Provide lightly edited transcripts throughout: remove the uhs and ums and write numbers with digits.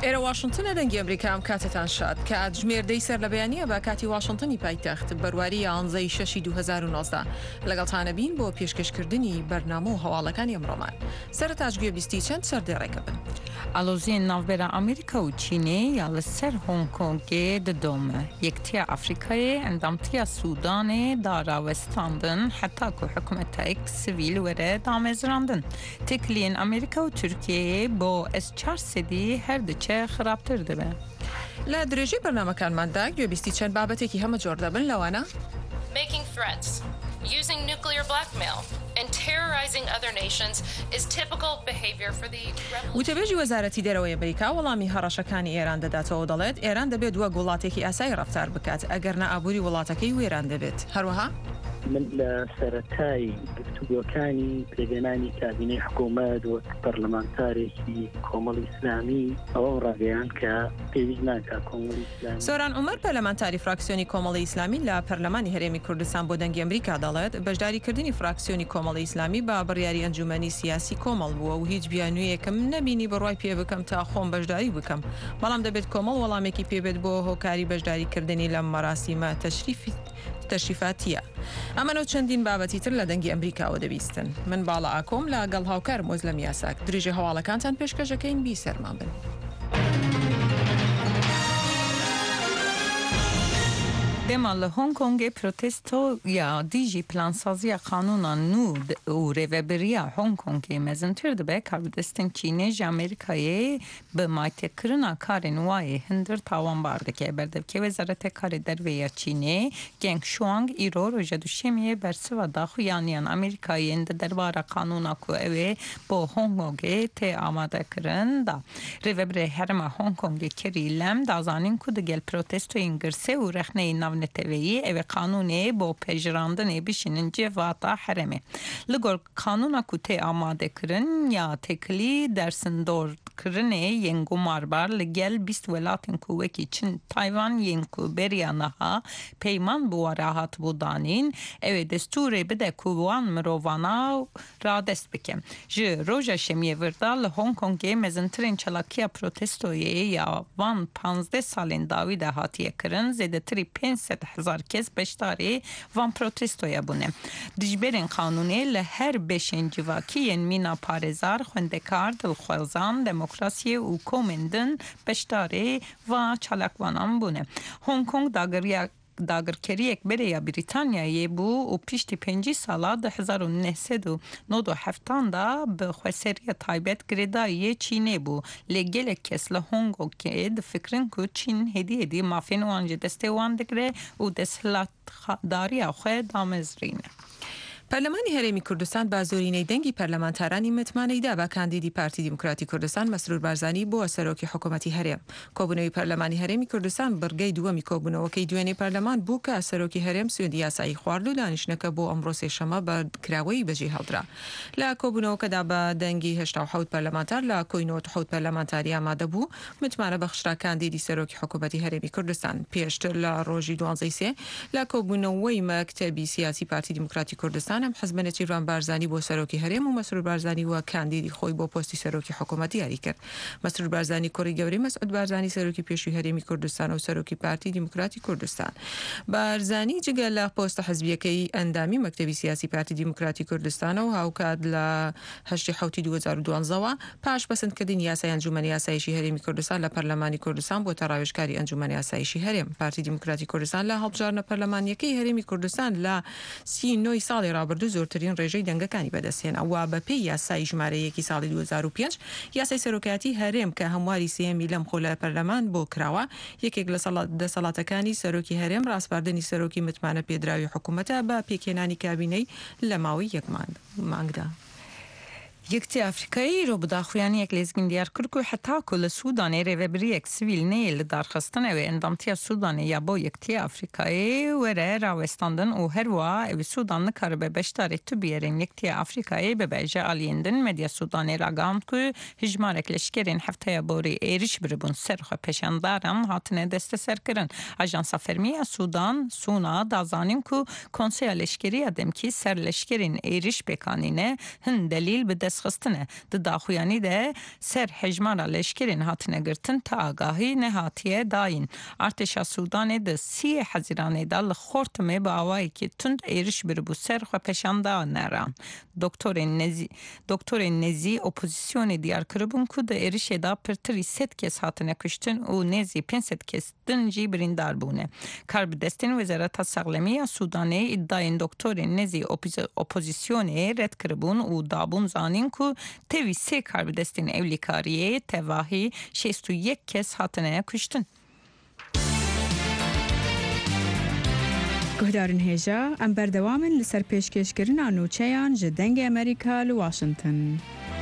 ئێرە واشنگتنە دەنگی ئەمریکام کاتتان شاد کات ژمێردەی سەر لە بەیانیە بە کاتی واشنگتنی پایتەخت بەرواری 11 2019 لەگەڵتانە بین بۆ پێشکەشکردنی بەرنامە و هەواڵەکانی ئەمڕۆمان سەرەتاژگوێ بیستی چەند سەردێڕێکە بن. ئالۆزیên navbera Amerîka û Çînê ya li ser Hong Kongê didome. Yektiya Afrikayê endamtiya Sudanê da rawestandin heta ku hikûmetek sivîl were damezrandin. Têkiliyên Amerîka û Tirkiyeyê bo S4 sedî her diçe xirabtir dibe. لە درێژەی بەرنامەکانماندا گوێبیستی چەند بابەتێکی هەمە جۆر دەبن لەوانە Making threats, using nuclear blackmail, and terrorizing other nations is typical behavior for the وتەبێژی وەزارەتی دەرەوەی ئەمریکا وەڵامی هەڕەشەکانی ئێران دەداتەوە دەڵێت ئێران دەبێت دووە گوڵاتێکی ئاسایی ڕەفتار بکات ئەگەر نە ئابووری وڵاتەکەی وێران دەبێت هەروەها من لە سەرەتای گفتوگۆکانی پێگەنانی کابینەی حکوومەت و پەرلەمانتارێکی کۆمەڵی ئیسلامی ئەوە ڕاگەیان کە پێویست ناکات کۆمەڵی ئیسلامی. سۆران عومەر پەرلەمانتاری فراکسیۆنی کۆمەڵی ئیسلامی لە پەرلەمانی هەرێمی کوردستان بۆ دەنگی ئەمریکا دەڵێت بەشداریکردنی فراکسیۆنی کۆمەڵی ئیسلامی بە بڕیاری ئەنجومەنی سیاسی کۆمەڵ بووە و هیچ بیانوویەکم نەبینی بڕوای پێ بکەم تا خۆم بەشداری بکەم بەڵام دەبێت کۆمەڵ وەڵامێکی پێبێت بۆ هۆکاری بەشداریکردنی لەم مەراسیمە تەشریفاتیە. ئەمەنەوە چەندین بابەتی تر لە دەنگی ئەمریکاوە دەبیستن. من باڵا ئاکۆم لە گەڵ هاوکار مۆزلەم یاساک درێژە هەواڵەکانتان پێشکەشەکەین بی سەرمان بن. Dema li Hong Kongê protestoya dijî plansaziya qanûna nû û rêveberiya Hong Kongê mezintir dibe karvidestên Çînê ji Amerîkayê bi maytêkirina karên wayê hindir tawanbar dike. Berdevkê Wezareta Karê Derve ya Çînê Geng Shuang îro roja duşemiyê bersiva daxuyaniyan Amerîkayên di derbarê qanûna ku ew ê bo Hong Kongê tê amadekirin da. Rêveberê herêma Hong Kongê kirî lem dazanîn ku digel protestoyên girsê û rexneyên navneteveyî ev qanûnê bo pejirandinê bişînin cevata herêmê. Li gor qanûna ku tê amadekirin ya têkilî dersindorkirinê yên gumarbar li gel 20 welatên ku wekî Çin, Tayvan yên ku beriya niha peyman bi we re hatibû danîn ew ê destûrê bide ku wan mirovana radest bike. Ji roja şemiyê virda li Hong Kongê mezintirên çalakiya protestoyê ya van 15 salên dawî de hatiye kirin zêdetirî 500,000 kes beşdarê van protestoya bûne. Dijberên qanûnê li her beşên civakiyên mîna parêzar, xwendekar, dilxwazan, demokrasiyê û komên din beşdarê va çalakvanan bûne. Hong Kong dagirkeriyek bereya Brîtanyayê bû û piştî 5 sala di 1997 da bi xweseriya taybet girêdayiyê Çînê bû. Lê gelek kes li Hong Kongê difikirin ku Çîn hêdî mafên wan ji destê wan digire û desthilatdariya xwe damezrîne. پەرلەمانی هەرێمی کوردستان با زۆرینەی دەنگی پەرلەمانتارانی متمانەیدا بە کاندیدی پارتی دیموکراتی کوردستان مەسرور بارزانی بۆ سەرۆکی حکوومەتی هەرێم. کۆبوونەوەی پەرلەمانی هەرێمی کوردستان بڕگەی دووەمی کۆبوونەوەکەی دوێنێ پەرلەمان بوو کە سەرۆکی هەرێم سوێندی یاسایی خوارد و دانیشتنەکە بۆ ئەمڕۆ سێشەمە بە کراوەی بەجێ هەڵدرا. لە کۆبوونەوەکەدا بە دەنگی 87 پەرلەمانتار لە کۆی 97 پەرلەمانتاری ئامادە بوو متمانە بەخشرا کاندیدی سەرۆکی حکوومەتی هەرێمی کوردستان. پێشتر لە ڕۆژی 12 لە کۆبوونەوەی مەکتەبی سیاسی پارتی دیموکراتی کوردستان ئەم حەزب نەچیروان بارزانی بۆ سەرۆکی هەرێم و مەسرور بارزانی وە کاندیدی خۆی بۆ پۆستی سەرۆکی حکوومەتی یاری کرد. مەسرور بارزانی کوڕی گەورەی مەسعود بارزانی سەرۆکی پێشووی هەرێمی کوردستان و سەرۆکی پارتی دیموکراتی کوردستان. بارزانی جگە لە پۆستە حزبیەکەی ئەندامی مەکتەبی سیاسی پارتی دیموکراتی کوردستان و هاوکات لە 8 2012 پاش بەسەندکردنی یاسای ئەنجومەنی یاساییشی هەرێمی کوردستان لە پەرلەمانی کوردستان بۆ تەڕاوێژکاری ئەنجومەنی یاساییشی هەرێم. پارتی دیموکراتی کوردستان لە هەڵبژارنە پەرلەمانیەکەی هەرێمی کوردستان لە 39 ساڵی ڕابردوو زۆرترین ڕێژەی دەنگەکانی بەدەستهێنا و بەپێی یاسای ژمارەیەکی ساڵی 2005 یاسای سەرۆکایەتی هەرێم کە هەمواری سێمی لەم خۆ لە پەرلەمان بۆ کراوە یەکێک لە دەسەڵاتەکانی سەرۆکی هەرێم ڕاستپاردنی سەرۆکی متمانە پێدراوی حکوومەتە بە پێکهێنانی کابینەی لە ماوەی یەک مانگدا. Yektiya Afrikayê îro bi daxuyaniyek lêzgin diyar kir ku heta ku li Sudanê rêveberiyek sivîl neyê li darxistin ew ê endamtiya Sudanê ya bo Yektiya Afrikayê were rawestandin û her wiha ew Sudan nikaribe beşdarê tubiyerên Yektiya Afrikayê bibe. Ji aliyên din Medya Sudanê ragihand ku hejmarek leşkerên hefteya borî êriş biribûn ser xwe peşandaran hatine desteserkirin. Ajansa Fermiya Sudan Suna dazanîn ku Konseya Leşkeriya demkî ser leşkerên êriş pêkanîne hin delîl bi kesxistine di daxuyanî de ser hejmara leşkerên hatine girtin ta agahî nehatiye dayîn. Artêşa Sudanê di 30 Hezîranê de li Xortimê bi awayekî tund êriş biribû ser xwepeşanda neran. Doktorên Nezî opozîsyonê diyar kiribûn ku di êrişê de pirtirî 100 kes hatine kuştin û nêzî 500 kes din jî birîndar bûne. Karbidestên Wezareta Sexlemî ya Sudanê îddiayên doktorên Nezî opozîsyonê red kiribûn û dabûn zanîn ku tevî 3 karbidestên ewlîkariyê tevahî 61 kes hatine kuştin. Guhdarên hêja em berdewamin li ser pêşkêşkirina nûçeyan ji dengê Amerîka li Washington.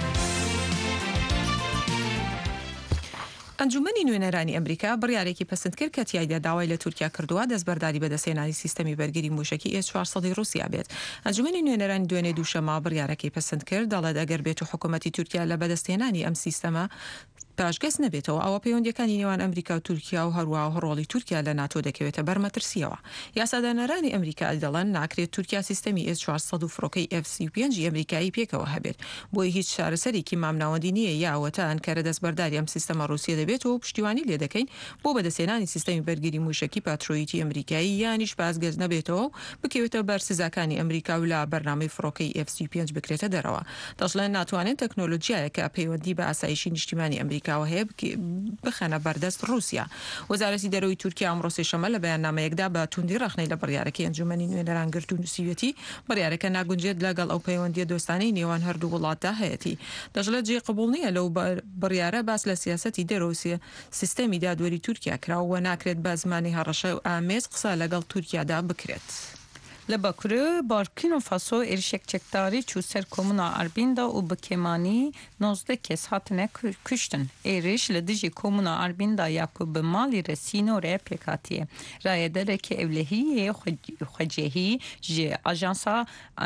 ئەنجومەنی نوێنەرانی ئەمریکا بڕیارێکی پەسەند کرد کە تیایدا داوای لە تورکیا کردووە دەستبەرداری بەدەستهێنانی سیستەمی بەرگری موشکی S-400 رووسیا بێت. ئەنجومەنی نوێنەرانی دوێنێ دووشەمە بڕیارەکەی پەسەند کرد دەڵێت ئەگەر بێت و حکوومەتی تورکیا لە بەدەستهێنانی ئەم سیستەمە پاشگەز نەبێتەوە ئەوە پەیوەندیەکانی نێوان ئەمریکا و تورکیا و هەروە ڕۆڵی تورکیا لە ناتۆ دەکەوێتە بەرمەترسیەوە. یاسادانەرانی ئەمریکا دەڵێن ناکرێت تورکیا سیستەمی S-400 و فڕۆکەی F-35 ئەمریکایی پێکەوە هەبێت بۆی هیچ شارەسەرێکی مامناوەندی نییە یاوەتە ئەنکەرە دەستبەرداری ئەم سیستەمە رووسیا دەبێت و پشتیوانی لێ دەکەین بۆ بەدەستهێنانی سیستەمی بەرگری موشکی پاترۆیەتی ئەمریکایی یانیش پاسگەز نەبێتەوە و بکەوێتە بەر سزاکانی ئەمریکا و لە بەرنامەی فڕۆکەی F-35 بکرێتە دەرەوە. دەژڵێن ناتوانێت تەکنۆلۆژیایەکە پەیوەندی بە ئاسایشی نیشتیمانی ئەمریکاوە هەیە بخەنە بەردەست رووسیا. وەزارەتی دەرەوەی تورکیا ئەمڕۆ سێشەمە لە بەیاننامەیەکدا بە توندی ڕەخنەی لە بڕیارەکەی ئەنجومەنی نوێنەران گرت و نووسیوێتی بڕیارەکە ناگونجێت لەگەڵ ئەو پەیوەندیە دۆستانەی نێوان هەردوو وڵاتدا هەیەی. دەژڵێت جێ قبول نییە لەو بڕیارە باس لە سیاسەتی دەرەوە سیستەمی دادوەری تورکیا کراوە ناکرێت بە زمانی هەڕەشە و ئامێز قسە لەگەڵ تورکیادا بکرێت. Li Bakurê Burkina Faso êrişek çekdarî çû ser komuna Arbînda û bi kêmanî 19 kes hatine kuştin. Êriş li dijî komuna Arbînda ya ku bi malê re sînorê pêk hatiye. Rayedereke evlehiyê xwecehî ji ajansa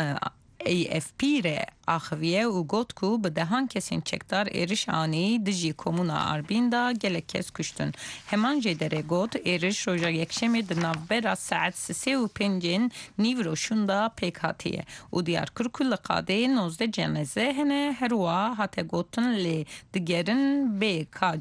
AFP re axıviye û got ku bi dehan kesên çekdar êriş anî dijî komuna Arbînda gelek kes kuştin. Heman jê derê got êriş roja yekşemê di navbera saet 3:05 nîv roşunda pêk hatiye û Diyarbakır ku li Qadê 19 ceneze hene herwa hate gotin lê digerin bê ka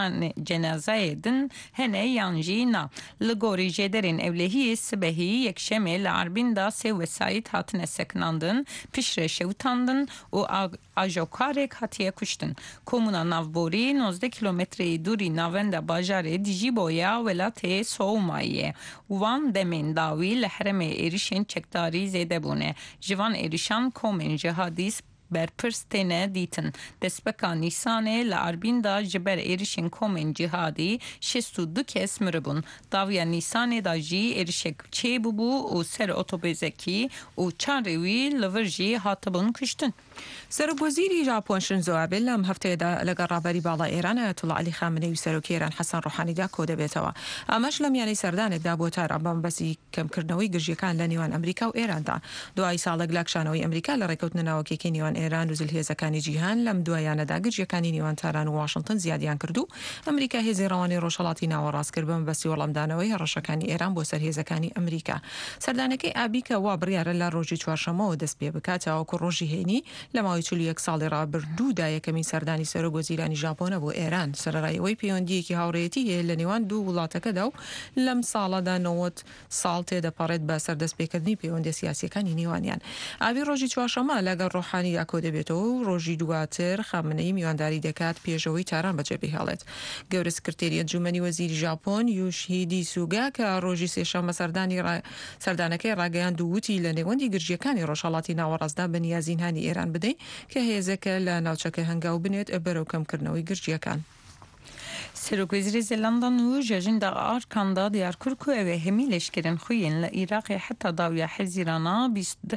cenazeyê din hene yan jî na. Li gorî jê derên evlehiyê sibehî yekşemê li Arbînda sê wesayît hatine sekinandin pişre şewtandin û ajokarek hatiye kuştin. Komuna Navborî 19 kilometreyê dûrî navenda bajarê dijî boya welatê Soumayê. Wan demên dawî li heremê êrişên çekdarî zêde bûne. Ji van êrişan komên jihadî berpirs têne dîtin. Destpeka Nîsanê li Arbînda ji ber êrişên komên cihadî 62 kes miribûn. Dawiya Nîsanê da jî êrişek çêbûbû û ser otobêzekî û çarê wî li vir jî hatibûn kuştin. سەرۆکوەزیری ژاپۆن شینزۆ ئابێ لەم هەفتەیەدا لەگەڵ ڕابەری باڵا ئێران ئایەتوڵا عەلی خامنەی و سەرۆکی ئێران حەسەن ڕۆحانیدا کۆ دەبێتەوە. ئەمەش لە میانەی سەردانێکدا بۆ تارابەمبەسی کەمکردنەوەی گژیەکان لە نێوان ئەمریکا و ئێراندا. دوای ساڵێک لاکشانەوەی ئەمریکا لە ڕێکەوتنە ناوەکیەکەی نێوان ئێران و زلهێزەکانی جیهان لەم دوایانەدا گژیەکانی نێوان تاران و واشنگتن زیادیان کردو. ئەمریکا هێزی ڕەوانی ڕۆژهەڵاتی ناوەڕاست کرد بەمبەستی وەڵامدانەوەی هەڕەشەکانی ئێران بۆ سەرهێزەکانی ئەمریکا. سەردانەکەی ئابی کە وا بڕیارە لە ڕۆژی چوارشەمەوە دەست پێ بکاتەوە کە ڕۆژی هێنی لە ماوەی 41 ساڵی ڕابردوودا یەکەمین سەردانی سەرۆکوەزیرانی ژاپۆنە بۆ ئێران. سەرڕایەوەی پەیوەندیەکی هاوڕێیەتی هەیە لە نێوان دوو وڵاتەکەدا و لەم ساڵەدا 90 ساڵ تێدەپەڕێت بە سەردەستپێکردنی پەیوەندی سیاسیەکانی نێوانیان. ئاوی ڕۆژی چوارشەمە لەگەڵ ڕۆحانیدا کۆ دەبێتەوە و ڕۆژی دواتر خامنەی میوانداری دەکات پێشەوەی تاران بەجێ هێڵێت. گەورە سکرتێریەت ئەنجومەنی وەزیری ژاپۆن یوشهیدی سوگا کە ڕۆژی سێشەمە سەردانەکەی ڕاگەیاند و وتی لە نێوەندی گرژیەکانی ڕۆژهەڵاتی ناوەڕاستدا بەنیازینهانی ئێران بدەین کە هێزەکە لە ناوچەکە هەنگاو بنێت بەرەو کەمکردنەوەی گرژیەکان. Serokvezîrê Zelandan û jejinda Arkanda Diyarbakır ku ev ê hemî leşkerên xwe yên li Iraqê heta dawiya hezîrana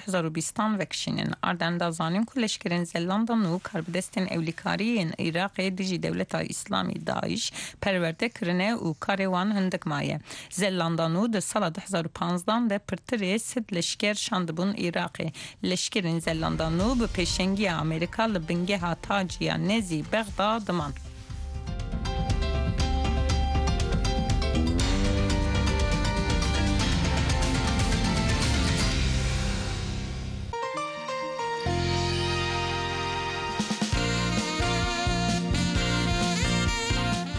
2020 vekişînin. Ardenda zanîn ku leşkerên Zelandan û karbidestên ewlîkariyên Iraqê dijî Dewleta İslamî Daeş perwerde kirine û karê wan hindik maye. Zelandan û di sala 2015 de pirtirê 100 leşker şandibûn Iraqê. Leşkerên Zelandan û bi pêşengiya Amerîka li bingeha Taciya Nezî Bexda diman.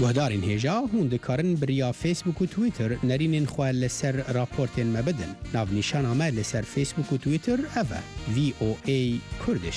گهدارین هێژا هون دikarin biriya Facebook و Twitter nerînên xwe li ser raportên me bidin. Navnîşana me li ser Facebook û Twitter ev e VOA Kurdiş.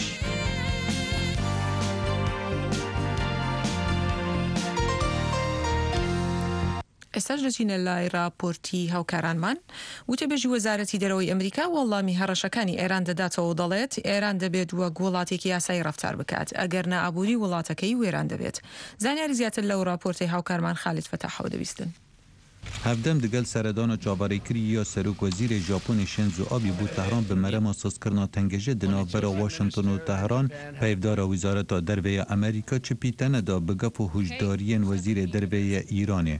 ئێستاش دەچینە لای راپۆرتی هاوکارانمان وتەبێژی وەزارەتی دەرەوەی ئەمریکا وەڵامی هەڕەشەکانی ئێران دەداتەوە و دەڵێت ئێران دەبێت وەک وڵاتێکی یاسایی ڕەفتار بکات ئەگەر نەئابووری وڵاتەکەی وێران دەبێت. زانیاری زیاتر لەو راپۆرتەی هاوکارمان خالد فتاحەوە دەبیستن. هەفتەم دەگەل سەردانا چاوەڕێکردی یا سەرۆک وەزیرê Japonê Shinzo Abe bû Tehran bi merema sazkirina tengêjê di navbera Washington û Tehran peyvdara Wîzareta Derve ya Amerîka çipî teneda bi gef û hûjdariyên Wezîrê Derve ya Îranê.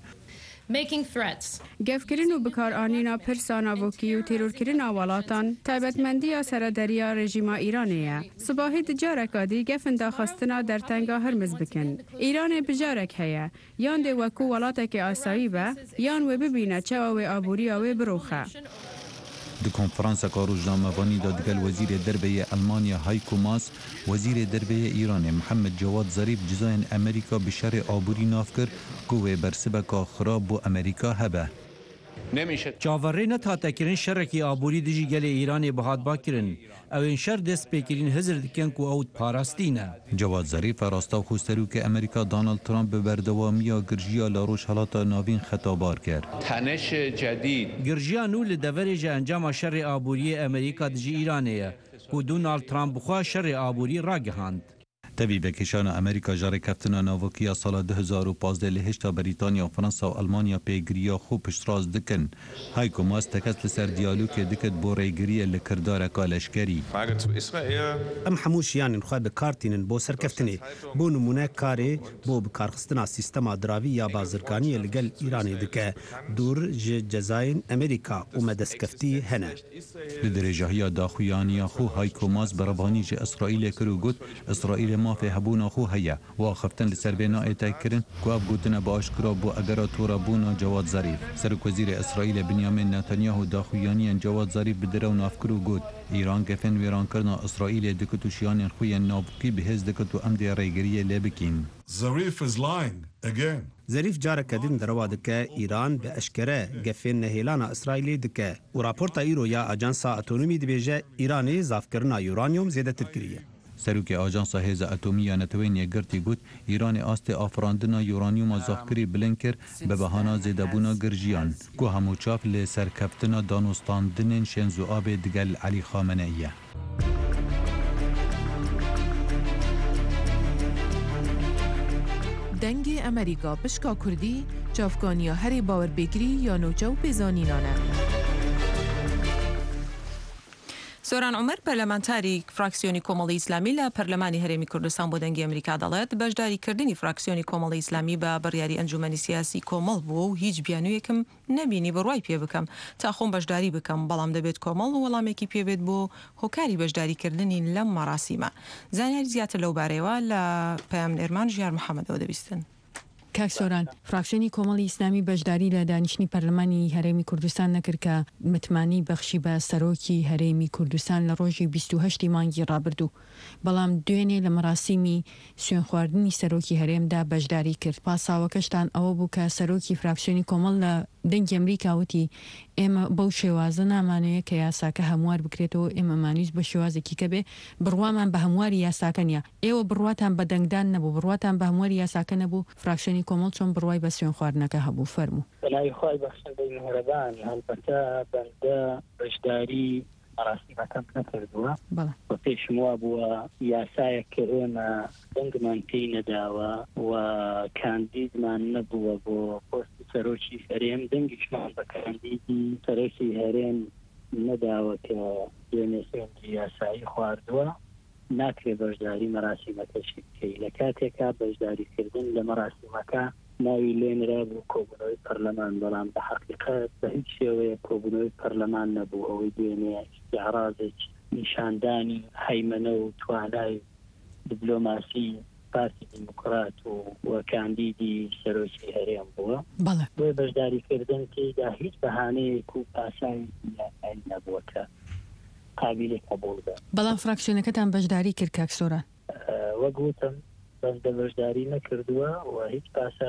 گەفکردن و بەکارانینا پرسا ناڤۆکی و تێرۆرکردنا وڵاتان تایبەتمەندیە سەرەدەریە ڕێژیما ئیرانەیە. سباهی دجارێکادی گەفن داخستنا دەرتەنگا هەرمز بکن. ئیرانê bijarek heye yan dê wekû welateke asayî be yan wê bibîne çawa wê aboriya wê biroxe. Di konferanseka rojnamevanî da digel Wezîrê Derve ya Almanya Heiko Maas, Wezîrê Derve ya Îranê Muhammed Cawad Zarîf cizayên Amerîka bi şerê aborî nav kir ku wê bersibeka xirab bû Amerîka hebe. Çavarê nethatekirin şerekî aborî dijî gelê Îranê bihatba kirin. Ew ên şer dest pêkirîn hizir dikin ku ew parastîne. Cawad Zarîf rastexû serokê Amerîka Donald Trump bi berdewamiya girjiya la rojhelata navîn xetabar kir. Girjiya nû li deverê ji encama şerê aboriyê Amerîka dijî Îranê ye ku Donald Trump bixwe şerê aborî ragihand. Tevî vekişana Amerîka jarekeftina navokiya sala 2015 li hêşta Brîtanya, Fransa û Almanya pêgiriya xwe piştrast dikin. Heiko Maas tekez li ser diyalogê dikit bo rêgiriyê li kirdareka leşkerî. Em hemû jiyanên xwe bikartînin bo serkeftinê. Bo nimûne karê bo bikarxistina sîstema diravî ya bazirganiyê li gel Îranê dike. Dûr ji cezayên Amerîka û medestkeftî hene. Li dirêjahiya daxuyaniya xwe Heiko Maas berevanî ji İsraîlê kir û got İsraîlê mafê hebûna xwe heye. Wa xeftin li ser vê naêtek kirin ku ev gotine bi aşkira bû egera torabûna Cawad Zarîf. Serokvezîrê İsraîlê Binyamin Netanyahu daxuyaniyên Cawad Zarîf bi direw navkir û got İran gefên wêrankirina İsraîlê dikit û şiyanên xwe yên navkî bihêz dikit û em dê rêgiriyê lê bikin. Zarîf careke din derewa dike İran bi eşkere gefên nehêlana İsraîlê dike û raporta îro ya Ajansa Atomî dibêje İranê zavkirina uranyum zêdetir kiriye. Serokê Ajansa Hêza Atomî ya Netewên Yekgirtî got Îranê astê afirandina uranyuma zavkirî bilind kir bi behana zêdebûna girjiyan ku hemû çav li serkeftina danostandinên Shinzo Abe digel Elî Xameneî ye. Dengê Amerîka pişka Kurdî çavkaniya herê bawerbêkirî ya nûçe û pêzanînan e. سۆران عومەر پەرلەمانتاری فراکسیۆنی کۆمەڵی ئیسلامی لە پەرلەمانی هەرێمی کوردستان بۆ دەنگی ئەمریکا دەڵێت بەشداریکردنی فراکسیۆنی کۆمەڵی ئیسلامی بە بڕیاری ئەنجومەنی سیاسی کۆمەڵ بووە و هیچ بیانوویەکم نەبینی بڕوای پێ بکەم تا خۆم بەشداری بکەم بەڵام دەبێت کۆمەڵ و وەڵامێکی پێبێت بۆ هۆکاری بەشداریکردنی لەم مەراسیمە. زانیاری زیاتر لەو بارەیەوە لە پەیامنێرمان ژیار محەممەدەوە دەبیستن. کاکسۆران فراکسیۆنی کۆمەڵی ئیسلامی بەشداری لە دانیشتنی پەرلەمانی هەرێمی کوردستان نەکرد کە متمانی بەخشی بە سەرۆکی هەرێمی کوردستان لە ڕۆژی 28 مانگی ڕابردوو بەڵام دوێنێ لە مەراسیمی سوێن خواردنی سەرۆکی هەرێمدا بەشداری کرد. پاساوەکەشتان ئەوە بوو کە سەرۆکی فراکسیۆنی کۆمەڵ لە دەنگی ئەمریکا وتی ئێمە بەو شێوازە نامانەیە کە یاساکە هەموار بکرێتەوە ئێمە مانویست بە شێوازێکی کە بێ بڕوامان بە هەمواری یاساکە نیە. ئێوە بڕواتان بە دەنگدان نەبوو بڕواتان بە هەمواری یاساکە نەبوو. فراکسیۆنی کۆمەڵ چۆن بڕوای بە سوێن خواردنەکە هەبوو فەرموو. بەلای خۆی بەخشندەی میهرەبان هەلبەتە بەندە بەشداری مەراسیمەکەم نەکردووە بە پێشم وا بووە یاسایەک کە ئێمە دەنگمان پێی نەداوە و کاندیدمان نەبووە بۆ پۆستی سەرۆکی هەرێم دەنگیشمان بە کاندیدی سەرۆکی هەرێم نەداوە کە دوێنێ سوێندی یاسایی خواردووە ناکرێت بەشداری مەراسیمەکەشی بکەی. لە کاتێکا بەشداریکردن لە مەراسیمەکە ناوی لێنرا بوو کۆبوونەوەی پەرلەمان بەڵام بە حەقیقەت بە هیچ شێوەیە کۆبوونەوەی پەرلەمان نەبوو. ئەوەی دوێنێ استیعراضێک نیشاندانی هەیمەنە و توانای دیپلۆماسی پارتی دیموکرات و کاندیدی سەرۆکی هەرێم بووە. بۆ بەشداریکردن تێیدا هیچ بەهانەیەک و پاساوی یاسایی نەبووە کە قابلی قبول بێت. بەڵام فراکسیۆنەکەتان بەشداری کرد کاکسۆران؟ وەک گوتم بەندە بەشداری نەکردووە و هیچ پاساوێک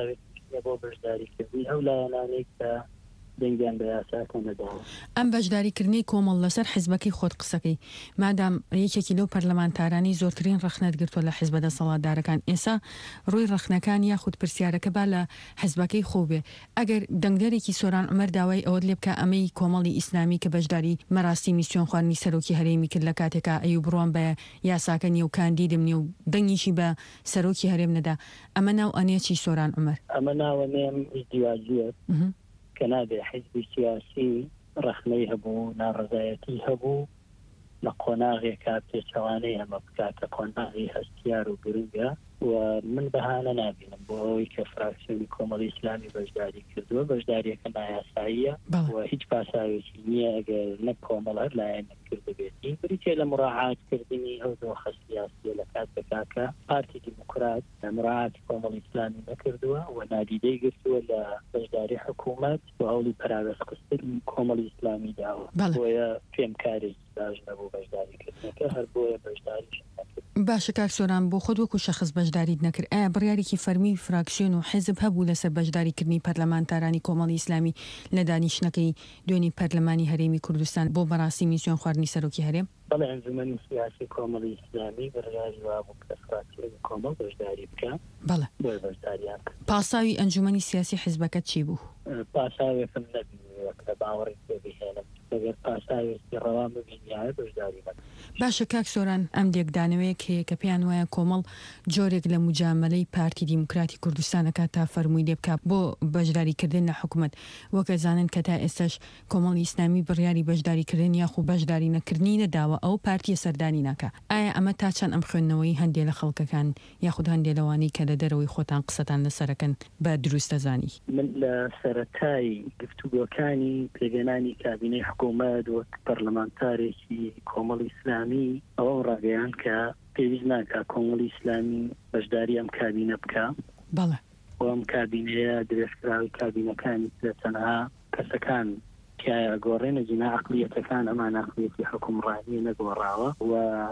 بۆ بەشداریکردنی ئەو لایەنانەی کە دەنگیان بە یاساکە نەداوە. ئەم بەشداریکردنی کۆمەڵ لەسەر حیزبەکەی خۆت قسەکەی مادام یەکێکی لەو پەرلەمانتارانی زۆرترین ڕەخنەت گرتووە لە حیزبە دەسەڵاتدارەکان ئێستا ڕووی ڕەخنەکان یاخود پرسیارەکە با لە حیزبەکەی خۆ بێ ئەگەر دەنگدەرێکی سۆران عومەر داوای ئەوەت لێ بکە ئەمەی کۆمەڵی ئیسلامی کە بەشداری مەراسی میسیۆن خواردنی سەرۆکی هەرێمی کرد لە کاتێکا ئەیوب بڕوان بە یاساکە نیە و کاندیدم نیە و دەنگیشی بە سەرۆکی هەرێم نەدا ئەمە ناو ئەنێکی سۆران عومەر ئەمە ناوەنێم ئیزدیواجیە کە نابێ حیزبی سیاسی ڕەخنەی هەبوو ناڕەزایەتی هەبوو لە قۆناغێکا پێچەوانەی ئەمە بکاتە قۆناغی هەستیار و گرنگە و من بەهانە نابینم بۆ ئەوەی کە فراکسیۆنی کۆمەڵی ئیسلامی بەشداری کردووە بەشداریەکە نایاساییە و هیچ پاساوێکی نییە ئەگەر نەک کۆمەڵ هەر لایەن کردبێتی بریتێ لە مراعاتکردنی ئەو دۆخە سیاسیە لە کاتێکاکە پارتی دیموکرات مراعاتی کۆمەڵی ئیسلامی نەکردووە و نادیدەی گرتووە لە بەشداری حکوومەت و هەوڵی پەراوەستکردنی کۆمەڵی ئیسلامی داوە بۆیە پێم کارێکی باش نەبوو بەشداریکردنەکە هەر بۆیە بەشداریش باشە کاک سۆران بۆ خۆت وەکو شەخص بەشداریت نەکرد ئایا بڕیارێکی فەرمی فراکسیۆن و حیزب هەبوو لەسەر بەشداریکردنی پەرلەمانتارانی کۆمەڵی ئیسلامی لە دانیشتنەکەی دوێنی پەرلەمانی هەرێمی کوردستان بۆ بەڕاستی میسیۆن خواردنی سەرۆکی هەرێم بەڵێ ئەنجومەنی سیاسی کۆمەڵی ئیسلامی بڕیاری وابوو کە فراکسیۆنی کۆمەڵ بەشداری بکە بەڵێ بۆی بەشداریان کرد پاساوی ئەنجومەنی سیاسی حیزبەکەت چی بوو پاساوێکم نەبینیوە کە باوەڕی پێ بهێنم ئەگەر پاساوێکی ڕەوا ببینیایە بەشداری بکە. باشە کاک سۆران ئەم لێکدانەوەیەک هەیە کە پێیان وایە کۆمەڵ جۆرێک لە مجاملەی پارتی دیموکراتی کوردستانەکە تا فەرمووی لێ بکات بۆ بەشداریکردن لە حکوومەت وەکە زانن کە تا ئێستاش کۆمەڵی ئیسلامی بڕیاری بەشداریکردن یاخو بەشداری نەکردنی نەداوە ئەو پارتیە سەردانی ناکە ئایا ئەمە تا چەند ئەم خوێندنەوەی هەندێک لە خەڵکەکان یاخود هەندێک لەوانەی کە لە دەرەوەی خۆتان قسەتان لەسەرەکەن بە دروست دەزانی من لە سەرەتای گفتوگۆکانی پێگەنانی کابینەی حکوومەت و پەرلەمانتارێکی کۆمەڵی ئیسلامی ئەوە ڕاگەیان کە پێویست ناکە کۆمەڵی ئیسلامی بەشداری ئەم کابینە بکە بەڵێ و ئەم کابینەیە درێژکراوی کابینەکانی لە تەنها کەسەکان کە گۆڕێنە جینا عەقلیەتەکان ئەمان عەقلیەتی حکومڕانی نەگۆڕاوە و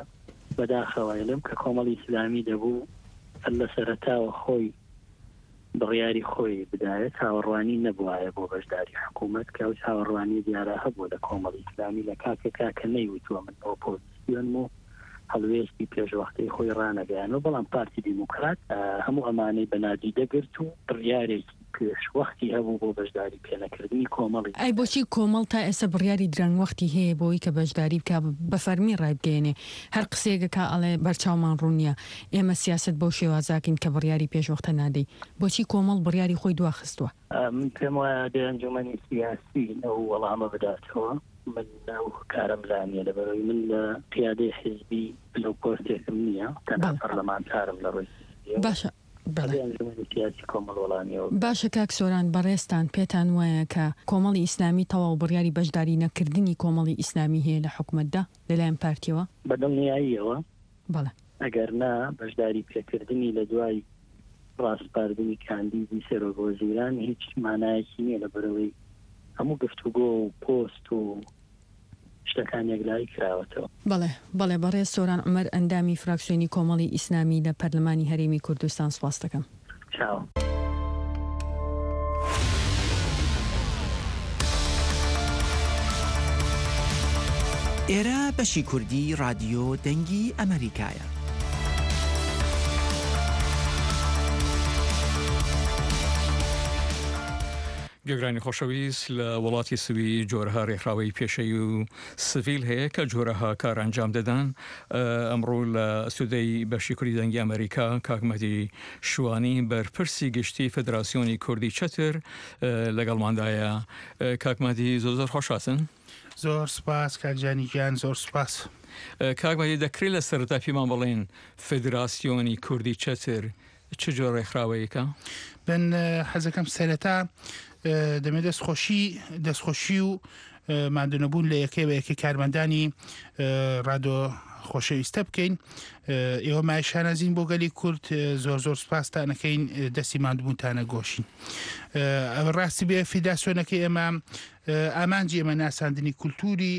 بەداخەوە لەم کە کۆمەڵی ئیسلامی دەبوو لە سەرەتاوە خۆی بڕیاری خۆی بدایە چاوەڕوانی نەبووایە بۆ بەشداری حکوومەت کە ئەو چاوەڕوانی دیارە هەبوو لە کۆمەڵی ئیسلامی لە کاتێکا کە نەیوتووە من ئۆپۆزیسیۆن و هەڵوێستی پێشوەختەی خۆی ڕانەگەیانەوە بەڵام پارتی دیموکرات هەموو ئەمانەی بەنادی دەگرت و بڕیارێکی پێشوەختی هەبوو بۆ بەشداری پێنەکردنی کۆمەڵی. ئەی بۆچی کۆمەڵ تا ئێستا بڕیاری درەنگوەختی هەیە بۆی کە بەشداری بکە بە فەرمی ڕایبگەێنێ هەر قسێگەکە ئەڵێ بەرچاومان ڕوونیە ئێمە سیاست بۆ شێوازاکەین کە بڕیاری پێشوەختە نادەی بۆچی کۆمەڵ بڕیاری خۆی دواخستووە؟ من پێم وایە ئەنجومەنی سیاسی ئەو وەڵامە بداتەوە من ئەو کارم لانیە لەبەرەوەی من لە قیادەی حیزبی لەو پۆستێکم نییە تەنها پەرلەمانتارم لە ڕۆی باشە کۆمەڵوەڵانیەوە. باشە کاک سۆران بەڕێستان پێتان وایە کە کۆمەڵی ئیسلامی تەواو بڕیاری بەشداری نەکردنی کۆمەڵی ئیسلامی هەیە لە حکوومەتدا لەلایەن پارتیەوە بەدڵنیاییەوە بەڵێ ئەگەر نا بەشداری پێکردنی لە دوای ڕاستپاردنی کاندیدی سەرۆکوەزیران هیچ مانایەکی نییە لەبەرەوەی هەموو گفتوگۆ و پۆست و شتەکان یەکلایی کراوەتەوە. بەڵێ بەڕێز سۆران عومەر ئەندامی فراکسیۆنی کۆمەڵی ئیسلامی لە پەرلەمانی هەرێمی کوردستان سوپاس دەکەم. چاو. ئێرە بەشی کوردی رادیۆ دەنگی ئەمریکایە. گەگرانی خۆشەویست لە وڵاتی سوی جۆرەها ڕێکخراوەی پێشەی و سڤیل هەیە کە جۆرەها کار ئەنجام دەدان ئەمڕۆ لە سودەی بەشی کوردی دەنگی ئەمریکا کاکمەتی شوانی بەرپرسی گشتی فدراسیۆنی کوردی چەتر لەگەڵماندایە. کاکمەتی زۆر خۆشاتن. زۆر سپاس کاکجانی گیان زۆر سپاس. کاکمەتی دەکرێت لە سەرەتا پێمان بڵێن فدراسیۆنی کوردی چەتر چ جۆر ڕێکخراوەیەکە؟ بن حەزەکەم سەرەتا دەمێ دەستخۆشی و مادونەبوون لە یەکێ بە یەکێ کارمەندانی ڕادۆ خۆشەویستە بکەین. ئێوە مایشانەزین بۆ گەلی کورد زۆر سپاسانەکەین دەستی مادبوونتانە گۆشین. ئەوە ڕاستی بێ فیداسیۆنەکەی ئێمە ئامانجی ئێمە ناساندنی کولتوری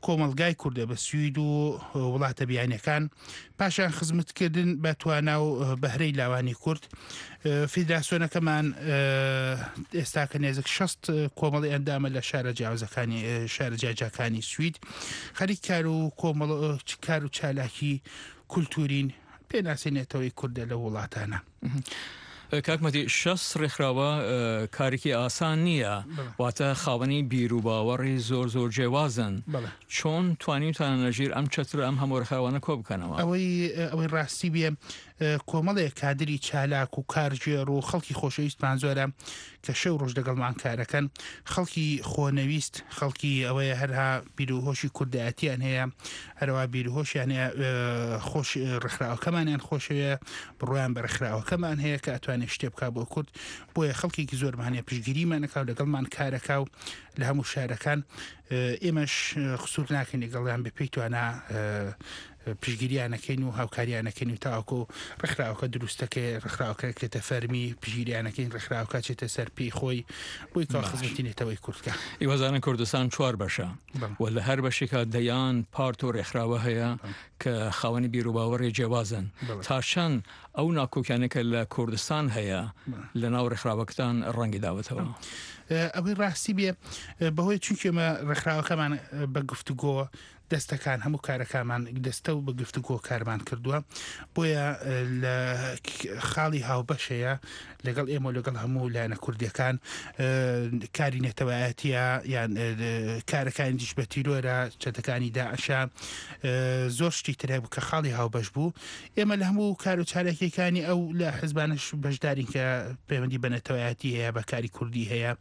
کۆمەلگای کوردە بە سوید و وڵاتە بیانیەکان پاشان خزمەتکردن بە توانە و بەهرەی لاوانی کورد فیدراسیۆنەکەمان ئێستا کە نێزێک 6 کۆمەڵی ئەندامە لە شارە جیاوازەکانی شارە جیاجاکانی سوید خەریک کار و کار و چالاکی کولتورین پێناسێنێتەوەی کوردە لە وڵاتانە. کاکمەتی 6 ڕێکخراوە کارێکی ئاسان نییە واتە خاوەنی بیر و باوەڕی زۆر جێوازن چۆن توانیتان لەژیر ئەم چەتر ئەم هەموو ڕێکخراوانە کۆ بکەنەوە ئەوەی ڕاستی بێ کۆمەڵێک کادری چالاک و کارژێر و خەڵکی خۆشەویستمان زۆرە کە شەو ڕۆژ لەگەڵمان کارەکەن خەڵکی خۆنەویست خەڵکی ئەوەیە هەرها بیرروهۆشی کوردایەتیان هەیە هەروە بیرروهۆشیان هەیە خۆش ڕێکخراوەکەمانیان خۆشەوێ بڕۆیان بە ڕێکخراوەکەمان هەیە کە ئەتوانێت شتێ بکا بۆ کورد بۆیە خەڵکێکی زۆرمانەیە پشتگیریمانەکاو لەگەڵمان کارەکە و لە هەموو شارەکان ئێمەش خسوور ناکەین لەگەڵیان بپێی توانە پشگیریانەکەین و هاوکاریانەکەین و تاوەکو ڕێکخراوەکە دروستەکە ڕێکخراوەکە کێتە فەرمی پژگیریانەکەین ڕێکخراوەکە چێتە سەر پێی خۆی بۆی کا خزمەتینێتەوەی کوردکە هیوازانە کوردستان 4 بەشە و لە هەر بەشێکە دەیان پارت و ڕێکخراوە هەیە کە خاوەنی بیر و باوەڕی جیاوازن تا چەند ئەو ناکۆکیانەکە لە کوردستان هەیە لە ناو ڕێکخراوەکەتان ڕەنگی داوەتەوە. ئەوەی ڕاستی بێ بەهۆی چونکێمە ڕێکخراوەکەمان بە گفتوگۆ دەستەکان هەموو کارەکانمان دەستە و بە گفتوگۆ کارمان کردووە بۆیە لە خاڵی هاوبەشەیە لەگەڵ ئێمە لەگەڵ هەموو لایەنە کوردیەکان کاری نێتەوایەتیە یان کارەکانی دیش بە تیرۆرە چەتەکانی داعشە زۆر شتی ترە بوو کە خاڵی هاوبەش بوو ئێمە لە هەموو کار و چارەکیەکانی ئەو لە حزبانش بەشدارین کە پەیوەندی بە نێتەوایەتی هەیە بە کاری کوردی هەیە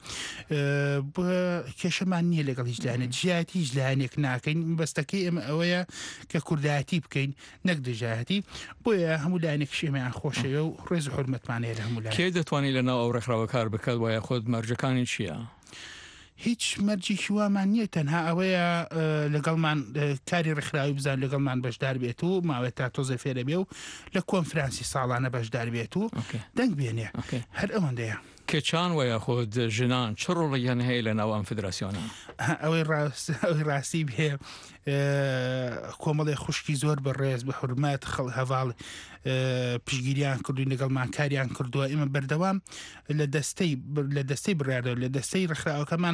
کێشەمان نییە لەگەڵ هیچ لایەنە جیاتی هیچ لایەنێک ناکەین بەستەکەی ئێمە ئەوەیە کە کوردایەتی بکەین نەک دژایەتی بۆیە هەموو لایەنێک شێمیان خۆشەوە و ڕێز و حورمەتمانەیە لە هەموو لایەن دەتوانانی لە ناو ئەو ڕێکخراوە کار بکات وایە خۆت مەرجەکانی چییە؟ هیچ مەرجێکی وامان نییە تەنها ئەوەیە لەگەڵمان کاری ڕێکخراوی بزان لەگەڵمان بەشدار بێت و ماوەت تا تۆزە فێرە بێ و لە کۆنفرانسی ساڵانە بەشدار بێت و دەنگ بێنێ هەر ئەوەندەیە. کێچان وایە خۆت ژنان چ ڕۆڵیان هەیە لە ناو ئەم فدراسیۆنە؟ ئەوەی ڕاستی بێ کۆمەڵی خوشکی زۆر بەڕێز بە حورمەت هەواڵ پشگیریان کردوین لەگەڵمان کاریان کردووە ئێمە بەردەوام لە دەستەی بڕاردەوە لە دەستەی ڕێکخراوەکەمان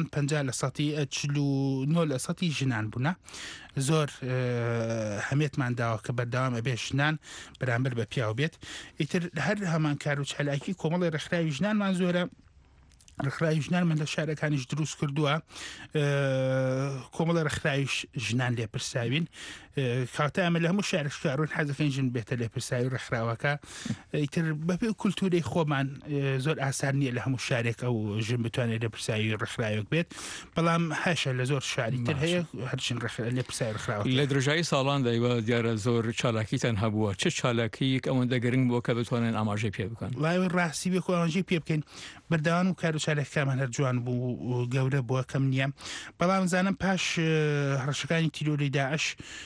50% ژنان بوونە زۆر هەمێتمان داوە کە بەردەوام ئەبێ ژنان بەرامبەر بە پیاو بێت ئیتر هەر هەمان کار و چالاکی کۆمەڵی ڕێکخراوی ژنانمان زۆرە ڕێکخراوی ژنانمان لە شارەکانیش دروست کردووە کۆمەڵە ڕێکخراوی ژنان لێپرساوین کاتە ئەمە لە هەموو شارشکارون حەزەکەین ژن بێتە لێپرساوی ڕێکخراوەکە ئیتر بەپێ کولتوری خۆمان زۆر ئاسان نییە لە هەموو شارێک ئەو ژن بتوانێت لێپرساوی ڕێکخراوێک بێت بەڵام هەشە لە زۆر شاری تر هەیە هەرچین لێپرساوی ڕێکخراوە لە درژایی ساڵان دەیوە دیارە زۆر چالاکیتان هەبووە چه چالاکیەک ئەوەندە گرنگ بووە کە بتوانن ئاماژەی پێ بکەن لای ڕاستی بێ ئاماژەی پێ بکەین بەردەوام و کار و چالێکەکەمان هەر جوان بوو گەورە بووە کەم نییە بەڵام زانم پاش هەڕەشەکانی تیرۆری داعش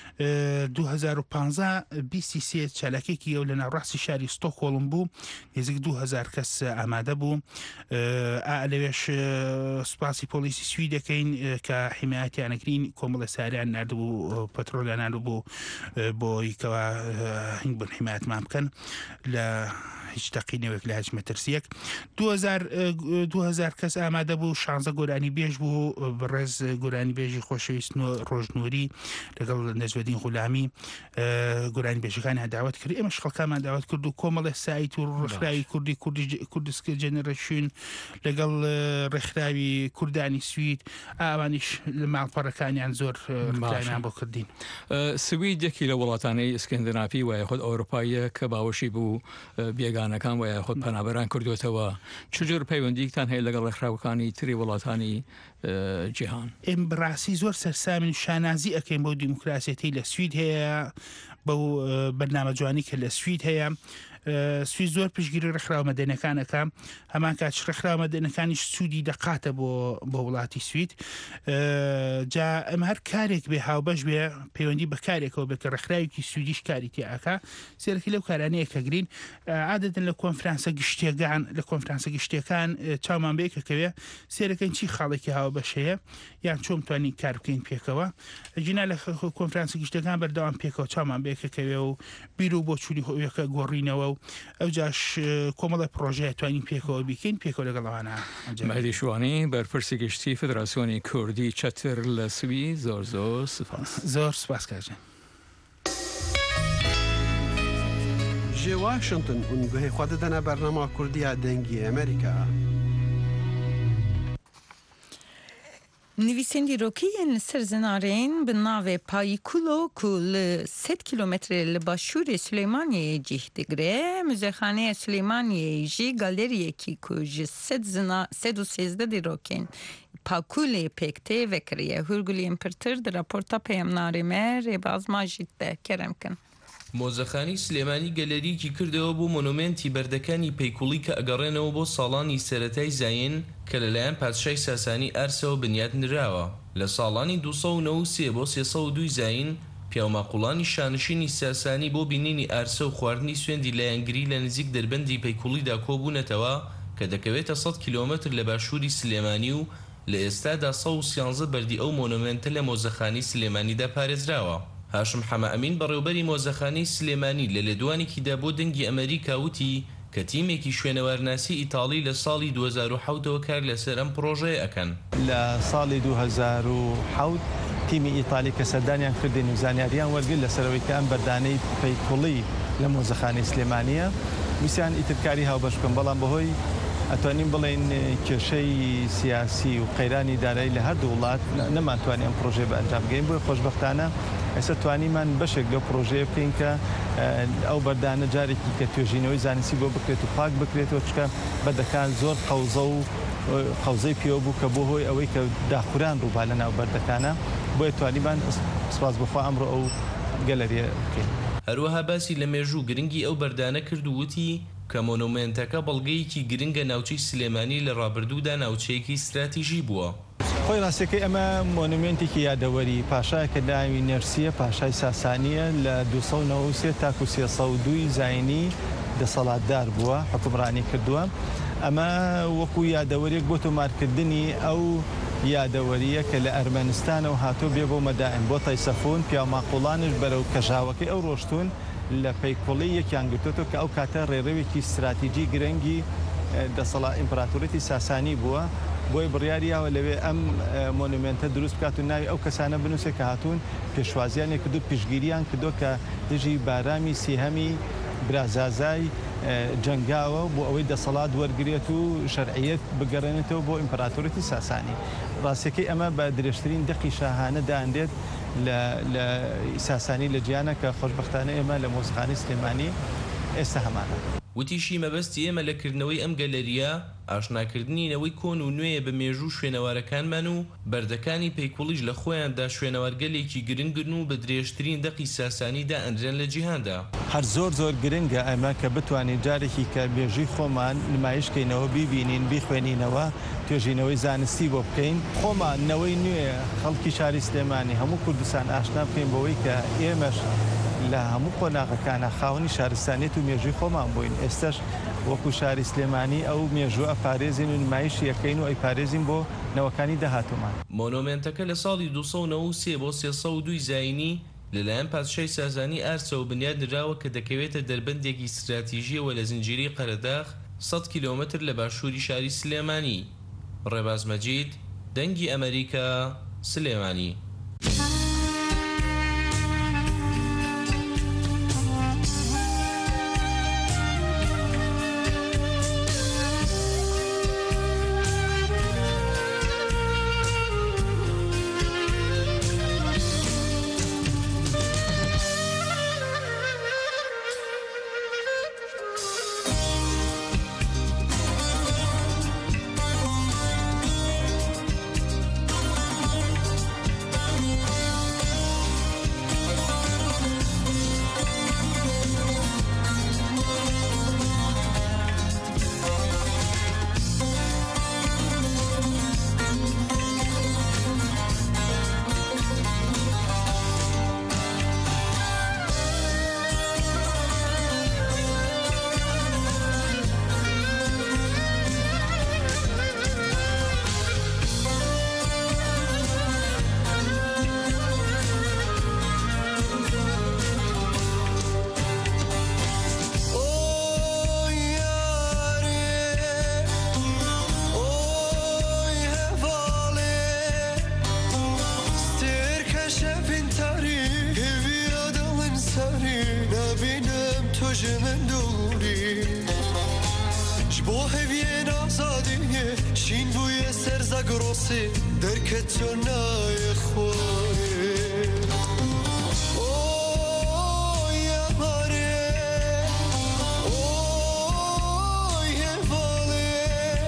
2015 BCC چالاکێکی ئەو لە ناوڕاستی شاری ستۆکهۆڵم بوو نێزێک 2000 کەس ئامادە بوو لەوێش سوپاسی پۆلیسی سوی دەکەین کە حیمایەتیانەکرین کۆمەڵە ساریان نردبوو پەترۆلیان نردبوو بۆیکەوە هینگ بن حیمایەتمان بکەن لە هیچ تەقینەوەک لە هیچ مەترسیەک 2000 کەس ئامادە بوو 16 گۆرانی بێژ بوو بەڕێز گۆرانی بێژی خۆشەویست ڕۆژنووری لەگەڵ نەجمەدین غولامی گۆرانی بێژەکانی داوت کرد ئێمە شخەکانمان داوت کرد و کۆمەڵە سایت و ڕێکخراوی کوردسکە جێنەرەشین لەگەڵ ڕێکخراوی کوردانی سوید ئەوانیش لە ماڵپەڕەکانیان زۆر ڕێکخراویان بۆ کردین سوید یەکی لە وڵاتانەی ئسکەندناپی وایە خۆت ئەوروپایە کە باوەشی بوو بێگانەکان وایە خۆت پەنابەران کردوێتەوە چجور پەیوەندیتان هەیە لەگەڵ ڕێکخراوەکانی تری وڵاتانی جیهان ئێم بەڕاستی زۆر سەرسامین شانازی ئەەکەین بۆ دیموکراسیەتی لە سوید هەیە بەو بەرنامە جوانی کە لە سوید هەیە سوی زۆر پشگیری ڕێکخراوە مەدەنیەکانەکە هەمان کات ڕێکخراوە مەدەنیەکانیش سوودی دەقاتە بۆ وڵاتی سوید جا ئەمە هەر کارێک بێ هاوبەش بێ پەیوەندی بە کارێکەوە بێت کە ڕێکخراوێکی سوودیش کاری تیاکە سێرەکی لەو کارانەیە کە گرین عادەتەن لە کۆنفرانسە گشتیەکان چاومان بێکەکەوێ سێرەکەن چی خاڵێکی هاوبەشەیە یان چۆن توانین کار بکەین پێکەوە جینا لە کۆنفرانسە گشتەکان بەردەوام پێکەوە چاومان بێکەکەوێ و بیر و بۆ چوری هۆیەکە گۆڕینەوە و ئەو جاش کۆمەڵی پرۆژەیە توانین پێکەوە بیکەین پێکەوە لەگەڵەوانە مەهدی شوانی بەرپرسی گشتی فدراسیۆنی کوردی چەتر لە سوی زۆر سپاس زۆر سپاس کاژێ جێ واشنگتن هون گوهی خوا دەدەنە بەرنامە کوردیە دەنگی ئەمریکا Nivîsendîrokiyên li ser zinarên bi navê Payikulo ku li 100 kilometre li başûrê Süleymaniyê cih digire, Müzexaneya Süleymaniyê jî galeriyekî ku ji 113 dîrokên Pakulê pêk tê vekiriye. Hûrguliyên pirtir di raporta peyamnarê me rêbaz Majîd de kerem kin. مۆزەخانی سلێمانی گەلەریکی کردەوە بۆ مۆنومنتی بەردەکانی پەیکوڵی کە ئەگەڕێنەوە بۆ ساڵانی سەرەتای زاین کە لەلایەن پادشای ساسانی ئەرسەوە بنیاد نراوە. لە ساڵانی 293 بۆ 302 زاین پیاوماقوڵانی شانشینی ساسانی بۆ بینینی ئارسە و خواردنی سوێندی لایەنگری لە نزیک دەربەندی پەیکوڵیدا کۆبوونەتەوە کە دەکەوێتە 100 کیلۆمەتر لە باشووری سلێمانی و لە ئێستادا 113 بەردی ئەو مۆنومنتە لە مۆزەخانی سلێمانیدا پارێزراوە. هاشم حەمەئەمین بەڕێوەبەری مۆزەخانەی سلێمانی لە لێدوانێکیدا بۆ دەنگی ئەمریکا وتی کە تیمێکی شوێنەوارناسی ئیتاڵی لە ساڵی 2007ەوە کار لەسەر ئەم پرۆژەیە ئەکەن. لە ساڵی 2007 تیمی ئیتالی کە سەردانیان کردین و زانیاریان وەرگرت لەسەرەوەی کە ئەم بەردانەی پەیکوڵی لە مۆزەخانەی سلێمانیە ویسیان ئیترکاری هاوبەش بکەن بەڵام بەهۆی ئەتوانین بڵێن کێشەی سیاسی و قەیرانی دارایی لە هەردوو وڵات نەماتوانین ئەم پرۆژێ بە ئەنجام بگەین بۆی خۆشبەختانە ئێستا توانیمان بەشێک لەو پرۆژەیە بکەین کە ئەو بەردانە جارێکی کە توێژینەوەی زانستی بۆ بکرێت و پاک بکرێتەوە چکە بەردەکان زۆر قەوزەی پێوە بوو کە بۆ هۆی ئەوەی کە داخوران ڕووبا لە ناو بەردەکانە بۆیە توانیمان سپاس بخوا ئەمڕۆ ئەو گەلەریە بکەین. هەروەها باسی لە مێژوو گرنگی ئەو بەردانە کرد و وتی کە مۆنومنتەکە بەڵگەیەکی گرنگە ناوچەی سلێمانی لە ڕابردوودا ناوچەیەکی استراتیژی بووە. خۆی ڕاستەکەی ئەمە مۆنومنتێکی یادەوەری پاشایە کە داوی نەرسیە پاشای ساسانیە لە 293 تاکو 302 زاینی دەسەڵاتدار بووە حکومڕانی کردووە. ئەمە وەکو یادەوەریەک بۆ تۆمارکردنی ئەو یادەوەریە کە لە ئەرمەنستانەوە هاتۆ بێ بۆ مەدائن بۆ تایسەفۆن پیاماقوڵانش بەرەو کەژاوەکەی ئەو ڕۆشتون لە پەیکوڵی یەکیان گرتوتەوە کە ئەو کاتە ڕێڕەوێکی استراتیجی گرنگی دەسەڵات ئیمپراتۆریەتی ساسانی بووە بۆی بڕیاریاوە لەوێ ئەم مۆنومنتە دروست بکات و ناوی ئەو کەسانە بنووسێت کە هاتوون پێشوازیانێک کردو پیشگیریان کردو کە دژی بارامی سێهەمی برازازای جنگاوە بۆ ئەوەی دەسەڵات وەرگێت و شەرعیەت بگەڕێنێتەوە بۆ ئیمپراتۆریەتی ساسانی. ڕاستەکەی ئەمە بە درێژترین دەقی شاهانە داندێت لە ساسانی لە جیانە کە خۆشبەختانە ئێمە لە مۆزەخانەی سلێمانی ئێستا هەمانە. وتیشی مەبەستی ئێمە لە کردنەوەی ئەم گەلەریە ئاشناکردنینەوەی کۆن و نوێیە بە مێژوو شوێنەوارەکانمان و بەردەکانی پەیکوڵیش لە خۆیاندا شوێنەوارگەلێکی گرنگن و بە درێژترین دەقی ساسانیدا ئەنرێن لە جیهاندا. هەر زۆر گرنگە ئەمە کە بتوانین جارێکی کە مێژووی خۆمان نمایشکەینەوە بیبینین بیخوێنینەوە توێژینەوەی زانستی بۆ بکەین خۆمانەوەی نوێ خەڵکی شاری سلێمانی هەموو کوردستان ئاشنا بکەین بەوەی کە ئێمەش لە هەموو قۆناغەکانە خاوەنی شارستانیت و مێژووی خۆمان بووین. ئێستش وەکو شاری سلێمانی ئەو مێژوو ئەپارێزین و نمایشی یەکەین و ئەیپارێزین بۆ نەوەکانی داهاتوومان. مۆنومنتەکە لە ساڵی 293 بۆ 302 زاینی لەلایەن پادشای ساسانی ئارسەوە بنیاد نراوە کە دەکەوێتە دەربەندێکی استراتیژیەوە لە زنجیری قەرەداغ 100 کیلۆمەتر لە باشووری شاری سلێمانی. ڕێباز مەجید دەنگی ئەمریکا سلێمانی. توجه من دوری جبو هویه نازادیه شین بوی سرزاگروسی درکت تو نای خوری اوه یا باره اوه یا باله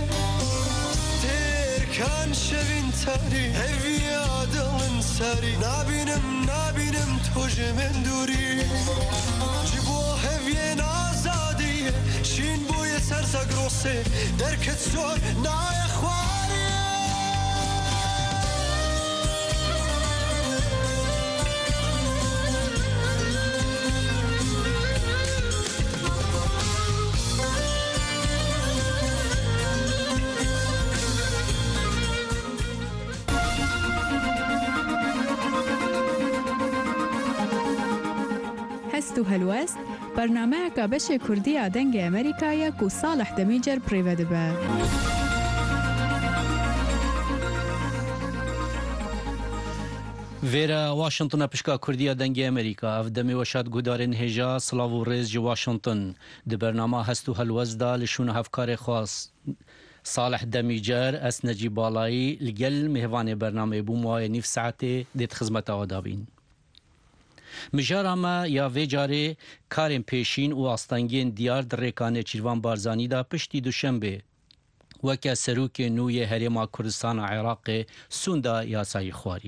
ترکان شوین تاری هویه آدلن ساری نبینم توجه من دوری جبو هویه نازادیه شین بوی سرزاگروسی درکت تو نای خوری هست و هلوست برنامه کابش کردی دنگ امریکای کو صالح دمیجر پریود به ویرا واشنطن پشکا کردی دنگ امریکا اف دمی وشاد گودارن هجا سلاو و ریز جو واشنطن د برنامه هست و هلوست دا لشون هفکار خاص صالح دمیجر اس نجی بالایی لگل مهوان برنامه بو موای نیف ساعته دیت خدمت آدابین مجارا ما یا ویجاره کارن پیشین و آستانگین دیار در ریکانه چیروان بارزانی دا پشتی دوشنبه وکا سروک نوی هرما کردستان عراق سوندا یاسای خواری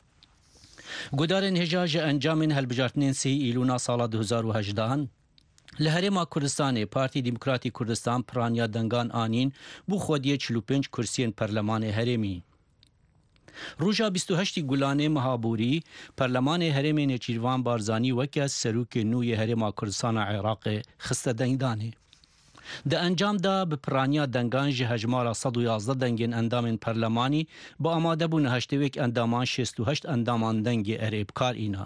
گودارن هجاج انجامن هلبجارتنین 3 ایلونا سال 2018 لهرما کردستان پارتی دموکراتی کردستان پرانیا دنگان آنین بو خودی 45 کرسین پرلمان هرمی روژا 28 گولانه مهابوری پرلمان هرم نچیروان بارزانی وکی سروک نوی هرم کردستان عراق خسته دنگدانه ده انجام دا به پرانیا دنگان جه هجمارا 111 دنگین اندام پرلمانی با آماده بون 81 اندامان 68 اندامان دنگ اربکار اینا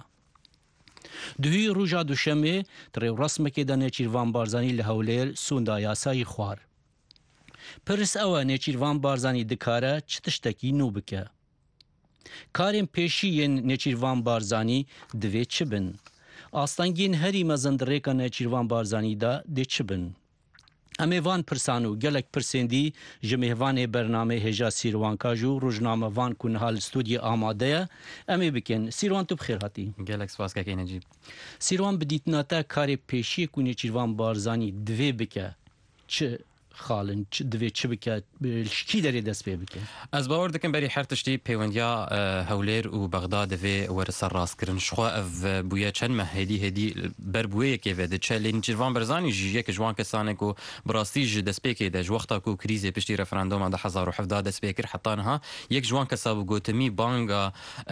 دوی روژا دوشمه تر رسم که ده نچیروان بارزانی لهولیر سوندا یاسای خوار پرس اوه نچیروان بارزانی دکاره چتشتکی نو بکه کارین پیشی نچیروان بارزانی دوی چه بن آستانگین هری مزندریکا نچیروان بارزانی دا دی چه بن امیوان پرسانو گلک پرسندی جمهوان برنامه هجا سیروان کاجو روزنامه وان کنهال استودیو آماده امی بکن سیروان تو بخیر هاتی گلک سواس که نجیب سیروان بدیتناتا کار پیشی کو نچیروان بارزانی دوی بکه چه خالن دوی چه بکه کی داری دست پی بکه از باور دکم بری هر تشتی پیوندیا هولیر و بغداد دوی ورسر راس کرن شخوا اف بویا چند هدی بر بویا که وده چه لین جوان برزانی جیه که جوان کسانه کو براستی ج دست پی که ده وقتا کو کریزه پشتی رفراندوم ده 1017 دست پی کر حتی نه یک جوان کسا گوتمی بانگا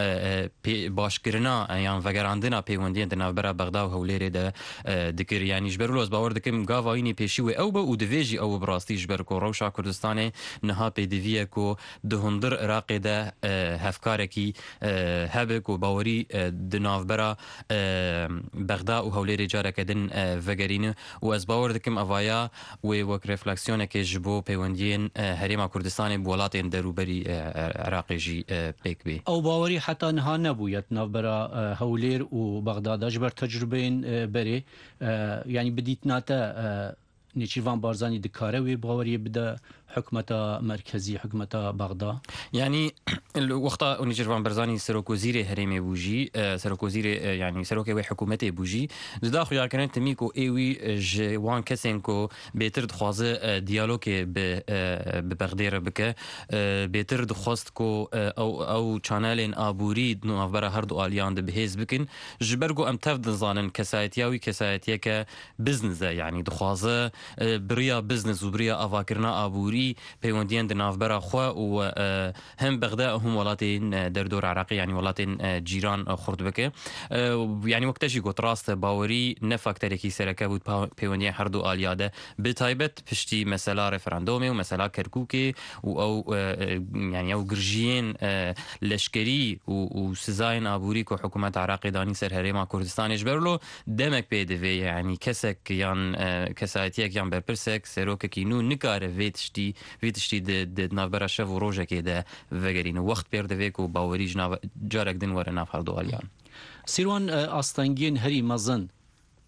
باش کرنا یان وگراندنا پیوندی دنا برا بغداد و هولیر ده دکر یعنی جبرلو از باور دکم گاواینی پیشی و او او دویجی او براستیش برکو روشا کردستان نها پیدویه کو دهندر عراق ده هفکارکی هبک و باوری دناف برا بغداد و هولیر جاره کدن وگرین و از باور دکم اوایا و وک رفلکسیونه که جبو پیوندین هریما کردستان بولات دروبری عراق جی پیک بی او باوری حتی نها نبوید ناف برا هولیر و بغداد اجبر تجربین بری یعنی بدیت ناتا نچیروان بارزانی دکاره و باوری بده حکمت مرکزی حکمت بغداد يعني وقتا نچیروان بارزانی سروک وزیر هرم بوجی سروک وزیر يعني سروک و حکومت بوجی داخل یا کنن تمیکو ایوی جوان کسین کو بهتر دخوازه دیالوگ به بغداد بکه بهتر دخواست کو او چانل آبوری نو برا هر دو آلیان ده بهز بکن جبرگو ام تفد زانن کسایتیاوی کسایتیه که بزنس يعني دخوازه بریا بزنس و بریا آواکرنا آبوری پیوندین دناف برا خوا و هم بغداد هم ولاتین در دور عراقی يعني ولاتین جیران خورد بکه يعني وقتشی گوت راست باوری نفاکتری کی سرکه بود پیوندین هر دو آلیاده به تایبت پشتی مثلا رفراندومی و مثلا کرکوکی و او يعني او گرجین لشکری و سزاین آبوری که حکومت عراقی دانی سر هرما کردستان اجبرلو دمک پیدوی يعني کسک یان کسایتیک یان برپرسک سروک کی نو نکاره ویتشتی د نافبرا شف و روزه که ده وگرین وقت پیردوی که باوری جارک دن وره ناف هر دو آلیان سیروان آستانگین هری مزن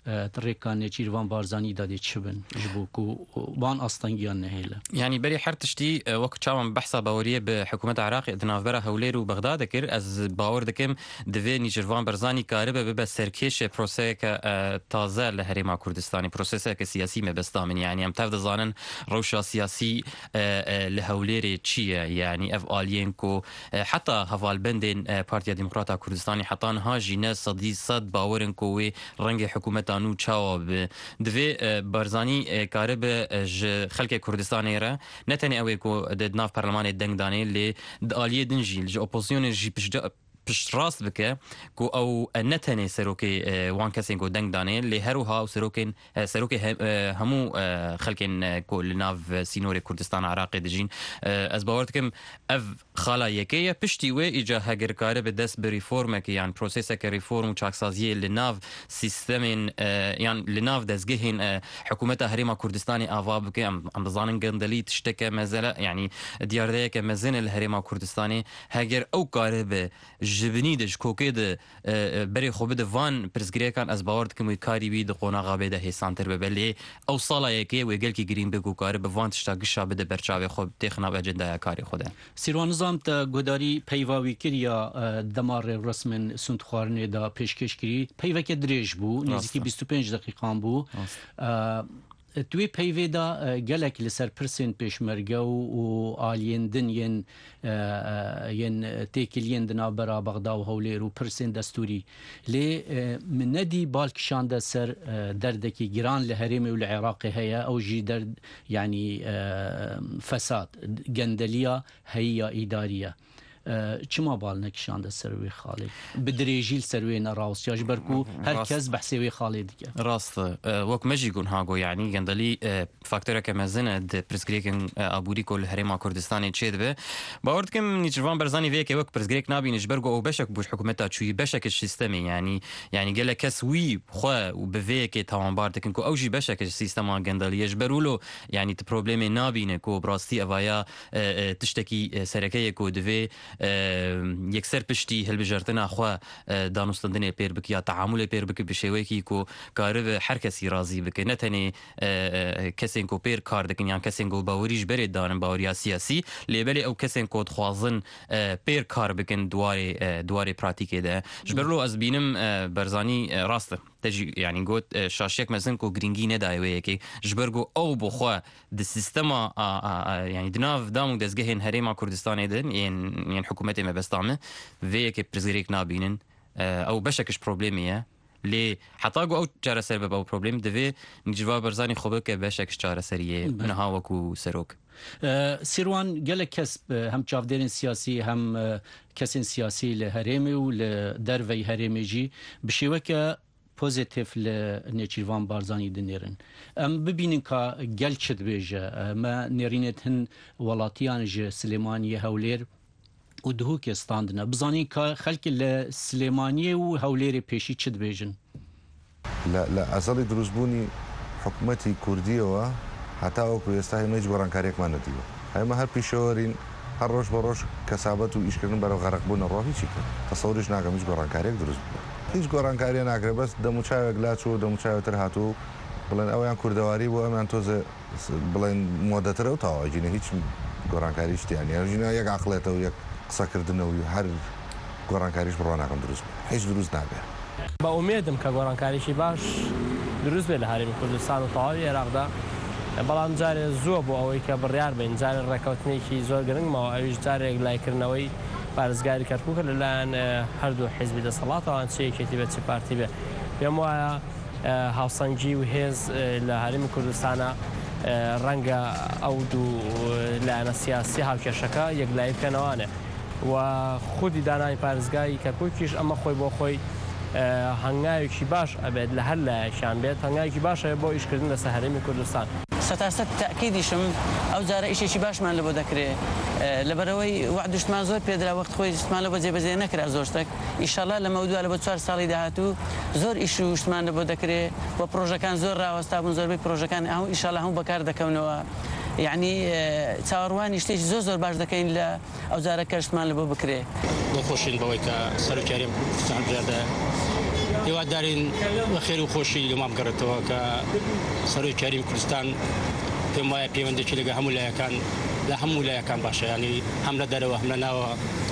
ڕێکان نێچیروان بارزانانی دادێت چ بن ji bo ku وان ئاستەنگیان نەهێڵە يعني بري حرتشتي وقت شاوم بحثا باوريه بحكومه العراق دنافبرا هولير وبغداد دكر از باور دكم دفي نيجروان برزاني كاربه ببا سركيش بروسيك تازه لهريما كردستاني بروسيسك سياسي مبستامن يعني ام تفض زانن روشا سياسي لهوليري تشيه يعني اف الينكو حتى هفال بندن بارتيا ديمقراطا كردستاني حتى هاجي ناس صدي صد باورنكو رنگ حكومتانو تشاوب دفي برزاني كاربه خلق كردستاني را نتني اويكو دناف برلمان دنگداني اللي داليه دنجي الجي اوبوزيون جي پشت راست بکه کو او نتنه سروکی وان کسین کو دنگ دانه لی هروها و سروکی همو خلکن کو لناف سینور کردستان عراق دجین از باورت کم اف خالا یکیه پشتی و ایجا هگر کاره به دست به ریفورم که یعنی پروسس که ریفورم و چاکسازی لناف سیستم یعنی لناف دزگهین حکومت هریما کردستانی آوا بکه ام بزانن گندلی تشتکه مزله یعنی دیارده که مزن الهریما کردستانی هگر او کاره به جبنيدش كوكيد بري خوبد فان برزغريكان از باورد كم كاري بي د قوناغا بده هيسانتر ببلي او صالا يكي ويگل كي گرين بگو كار به وان تشتا گشا بده برچاوي خوب تخنا اجندا كاري خوده سيروان نظام تا گوداري پيواوي كريا دمار رسمن سنت خوارنه دا پیشکش کری پيوك دريج بو نزيكي 25 دقيقه بو توی پیویدا گلک لسر پرسین پیشمرگه و آلیندن ین تیکلین دنا برا بغدا و هولیر و پرسین دستوری لی من ندی بالکشانده سر دردکی گران لحریم و العراق هیا او جی درد يعني فساد گندلیا هیا اداریه چما بالنك شان ده سروي خالد بدريجيل سروي نراوس ياج بركو هركز بحسوي خالد راست وك مجي يكون هاغو يعني گندلي فاكتورا كمزنه د برسكريكن ابوري كل هريما كردستاني تشيدبه باوردكم نيجوان برزاني فيك وك برسكريك نابي نجبرغو او بشك بوش حكومتها تشوي بشك السيستمي يعني قال كسوي خو وبفيك تاون باردكن كو اوجي بشك السيستم گندلي يجبرولو يعني بروبليم نابي نكو براستي افايا تشتكي سركيه كو دفي یکسر پشتی هلبجرتنا خو دانستندن پیر بک یا تعامل پیر بک بشوی کی کو کار به هر کسی راضی بک نه تنی کسین کو پیر کار دکن یا کسین کو باوریج بر دان باوریا سیاسی لیبل او کسین کو خوازن پیر کار بکن دواره پراتیک ده جبرلو از بینم برزانی راست تجي يعني قلت شاشيك مثلا كو جرينجي نداوي كي جبرجو او بخوا د سيستما يعني دناف دامو دزگهن هريما كردستان دن يعني حكومتي ما بستعمل في كي برزغريك نابينن او بشكش بروبليميه لي حتى او جاره سبب او بروبليم دفي نجوا برزاني خوبك بشكش جاره سريه منها وكو سروك سيروان قال كسب هم شافدين سياسي هم كسن سياسي لهريمي ولدرفي هريمي جي بشيوكه پوزیتیف لنیچیروان بارزانی دنیرن ببینن که گل چد بیجه ما نرینت هن ولاتیان جه سلیمانی هولیر و دهو که استاندنه بزانین که خلق لسلیمانی و هولیر پیشی چد بیجن لا اصلی دروز بونی حکومتی کردیه و حتی اوکو یستاهی مجبوران کاریک ما ندیو های ما هر پیشورین هر روش بروش کسابت و ایش کردن برای غرق بون راهی چی کرد تصورش ناکه مجبوران کاریک دروز بون هیچ گۆڕانکاریە ناکرێت بەس دەموچاوێک لاچوو دەموچاوێتتر هاتوو بڵێن ئەویان کوردەواری بۆ ئەمان تۆزە بڵێن مۆدەترە و تاواژینە هیچ گۆڕانکاری شتیان ژینە یەک عقلێتەوە یەک قسەکردنەوەی هەر گۆڕانکاریش بڕوا ناکەم دروست هیچ دروست نابێت بە ئومێدم کە گۆڕانکاریشی باش دروست بێت لە هەرێمی کوردستان و تەواوی عێراقدا بەڵام جارێ زووە بۆ ئەوەی کە بڕیار بین جارێ ڕێکەوتنێکی زۆر گرنگمەوە ئەویش جارێک لایکردنەوەی پارێزگاری کەرکووکە لەلایەن هەردوو حیزبی دەسەڵاتەوەیان چەیەکێتی بێت چ پارتی بێ پێم وایە هاوسەنگی و هێز لە هەرێمی کوردستانە ڕەنگە ئەو دوو لایەنە سیاسی هاوکێشەکە یەکلایی بکەنەوانێ و خودی دانانی پارێزگای کەرکووکیش ئەمە خۆی بۆ خۆی هەنگاوێکی باش ئەبێت لە هەر لایەکیان بێت هەنگاوێکی باشە بۆ ئیشکردن لەسەر هەرێمی کوردستان ستاسد تأكيدشم أو زار إشي باش من لبو ذكره لبروي وعدش ما زور بيدرا وقت خوي ما لبو زي بزي نكره زورتك إن شاء الله لما ودوا لبو 4 سالي دهاتو زور إشي ما لبو ذكره وبروجا كان زور راوستابون زور بي بروجا كان أو إن شاء الله هم بكار دكونوا يعني تاوروان يشتيش زور باش دكين لا أو زار كرش ما لبو بكره نخوشين بويك سرو كريم صاحب جاده هیوادارین بە خێر و خۆشی لەما بگەڕێتەوە کە سەرۆی کاریم کوردستان پێم وایە پەیوەندێکی لەگە هەموو لایەکان لە هەموو لایەکان باشە ینی هەم لە دەرەوە هەم لە ناوە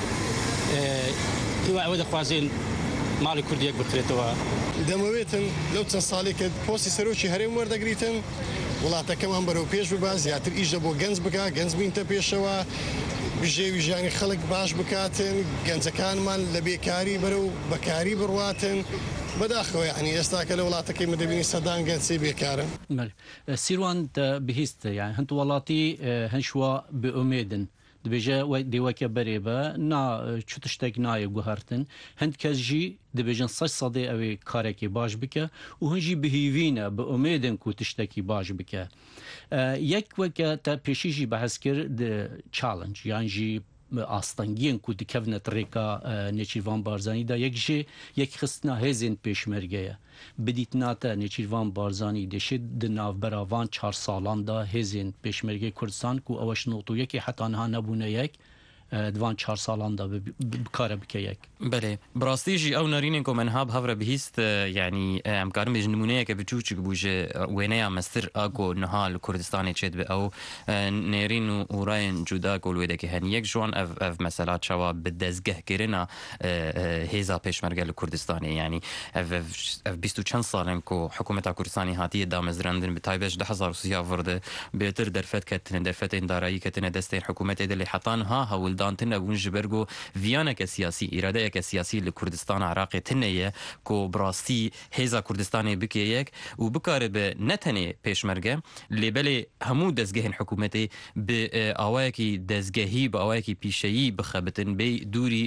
ئەوە دەخوازێن ماڵی کوردیەک بکرێتەوە دەمەوێتن لەو چەند ساڵێکە پۆستی سەرۆکی هەرێم وەردەگریتن وڵاتەکەمان بەرەو پێش ببا زیاتر ئیشە بۆ گەنج بکە گەنج بینتە پێشەوە بژێوی ژیانی خەڵک باش بکاتن گەنجەکانمان لە بێکاری بەرە و بەکاری بڕواتن بەداخەوە ینی ئێستاکە لە وڵاتەکەی مدەبینی سەدان گەنجی بێکارن سیروان بهیستە یان هەند وڵاتی هەنشوە بئومێدن دبێژە دێوەکە بەرێبە چ تشتێک نایە گوهارتن هەند کەس ژی دەبێژن 100 ئەوێ کارێکی باش بکە و هەنجی بهیڤینە بە ئومێدن و تشتێکی باش بکە یەک وەکە تا پێشیژی بەحەز کرد چالنج یانژی ئاستەنگیان کو دکەونە ڕێکا نێچیروان بارزانیدا یەک خستنا هێزên پێشمەرگەیە بدیت ناتە نێچیروان بارزانی دەشێت ناوبەراوان 4 ساڵاندا هێزên پێشمەرگەی کوردستان و ئەوەش نۆتویەکی حتانها نەبوونە یەک دوان 4 ساڵاندا بکارە بکە یەک بەێ بڕاستیژی ئەو نارینێن کۆمەنهاب هەورە بهیست ینی ئەمکارم بێژ نمونەیەکە بچوچک بووژێ وێنەیە مەستر ئاگۆ نەها لە کوردستانی چێت بێ ئەو نێرین و ئورایەن جودا گۆلوێدەکە هەن یەک جوان ئەف مەسەلا چاوە بە دەستگەهکردنا هێزا پێشمەرگە لە کوردستانی ینی بیست و چەند ساڵن کۆ حکوومەتا کوردستانی هاتیە دامەزراندن بتایبێش 10,000 سیا وردە بێتر دەرفەت کەتنە دەرفەتێن دارایی کەتنە دەستێن حکوومەتێ لێ حتانها هەول دانتن ابون جبرگو ویانەکە سیاسی ئیرادەیەکە سیاسی لە کوردستان عراقی تنەیە کۆ بڕاستی هێزا کوردستانی بکەیەک و بکارە بە نەتەنێ پێشمەرگە لێبەلێ هەموو دەستگەهێن حکوومەتی بە ئاوایەکی دەستگەهی بە ئاوایەکی پیشەیی بخەبتن بێ دووری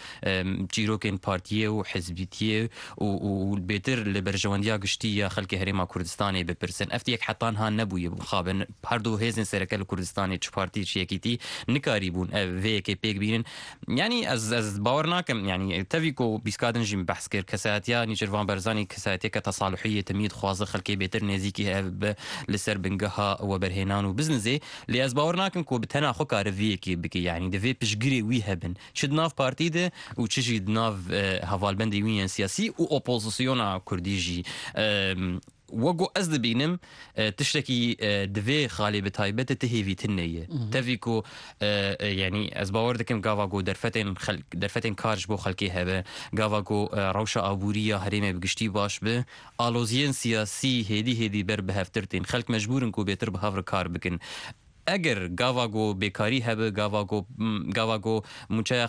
چیرۆکێن پارتیە و حزبیتیە و بێتر لە بەرژەوەندیا گشتی یا خەڵکی هەرێما کوردستانی بپرسن ئەفتێک حتانها نەبوویە بخابن هەردوو هێزن سەرەکە لە کوردستانی چ پارتی چیەکیتی نکاری بوون vêyekê pêk bînin yanî ez bawer nakim yanî tevî ku bîskadin jî behs kir kesayetiya Nîçîrvan Barzanî kesayeteke tesalûhiyê temî dixwaze xelkê bêtir nêzîkî ev bi li ser bingeha weberhênan û biznizê lê ez bawer nakim ku bi tena xwe kare vêyekê bike yanî divê piştgirê wî hebin çi di nav partî de û çi jî di nav hevalbendê wî yên siyasî û opozisyona Kurdî jî وەگو ئەس دەبینم تشتێکی divê xalê bi taybet tihêvî tineye tevî ku yanî ez bawer dikim gava ku derfetên kar ji bo xelkê hebe gava ku rewşa abûriya herêmê bi giştî baş bi aloziyên siyasî hêdî ber bi hevtir tên xelk mecbûrin ku bêtir bi hev re kar bikin eger gava ku bêkarî hebe gava ku mûçeya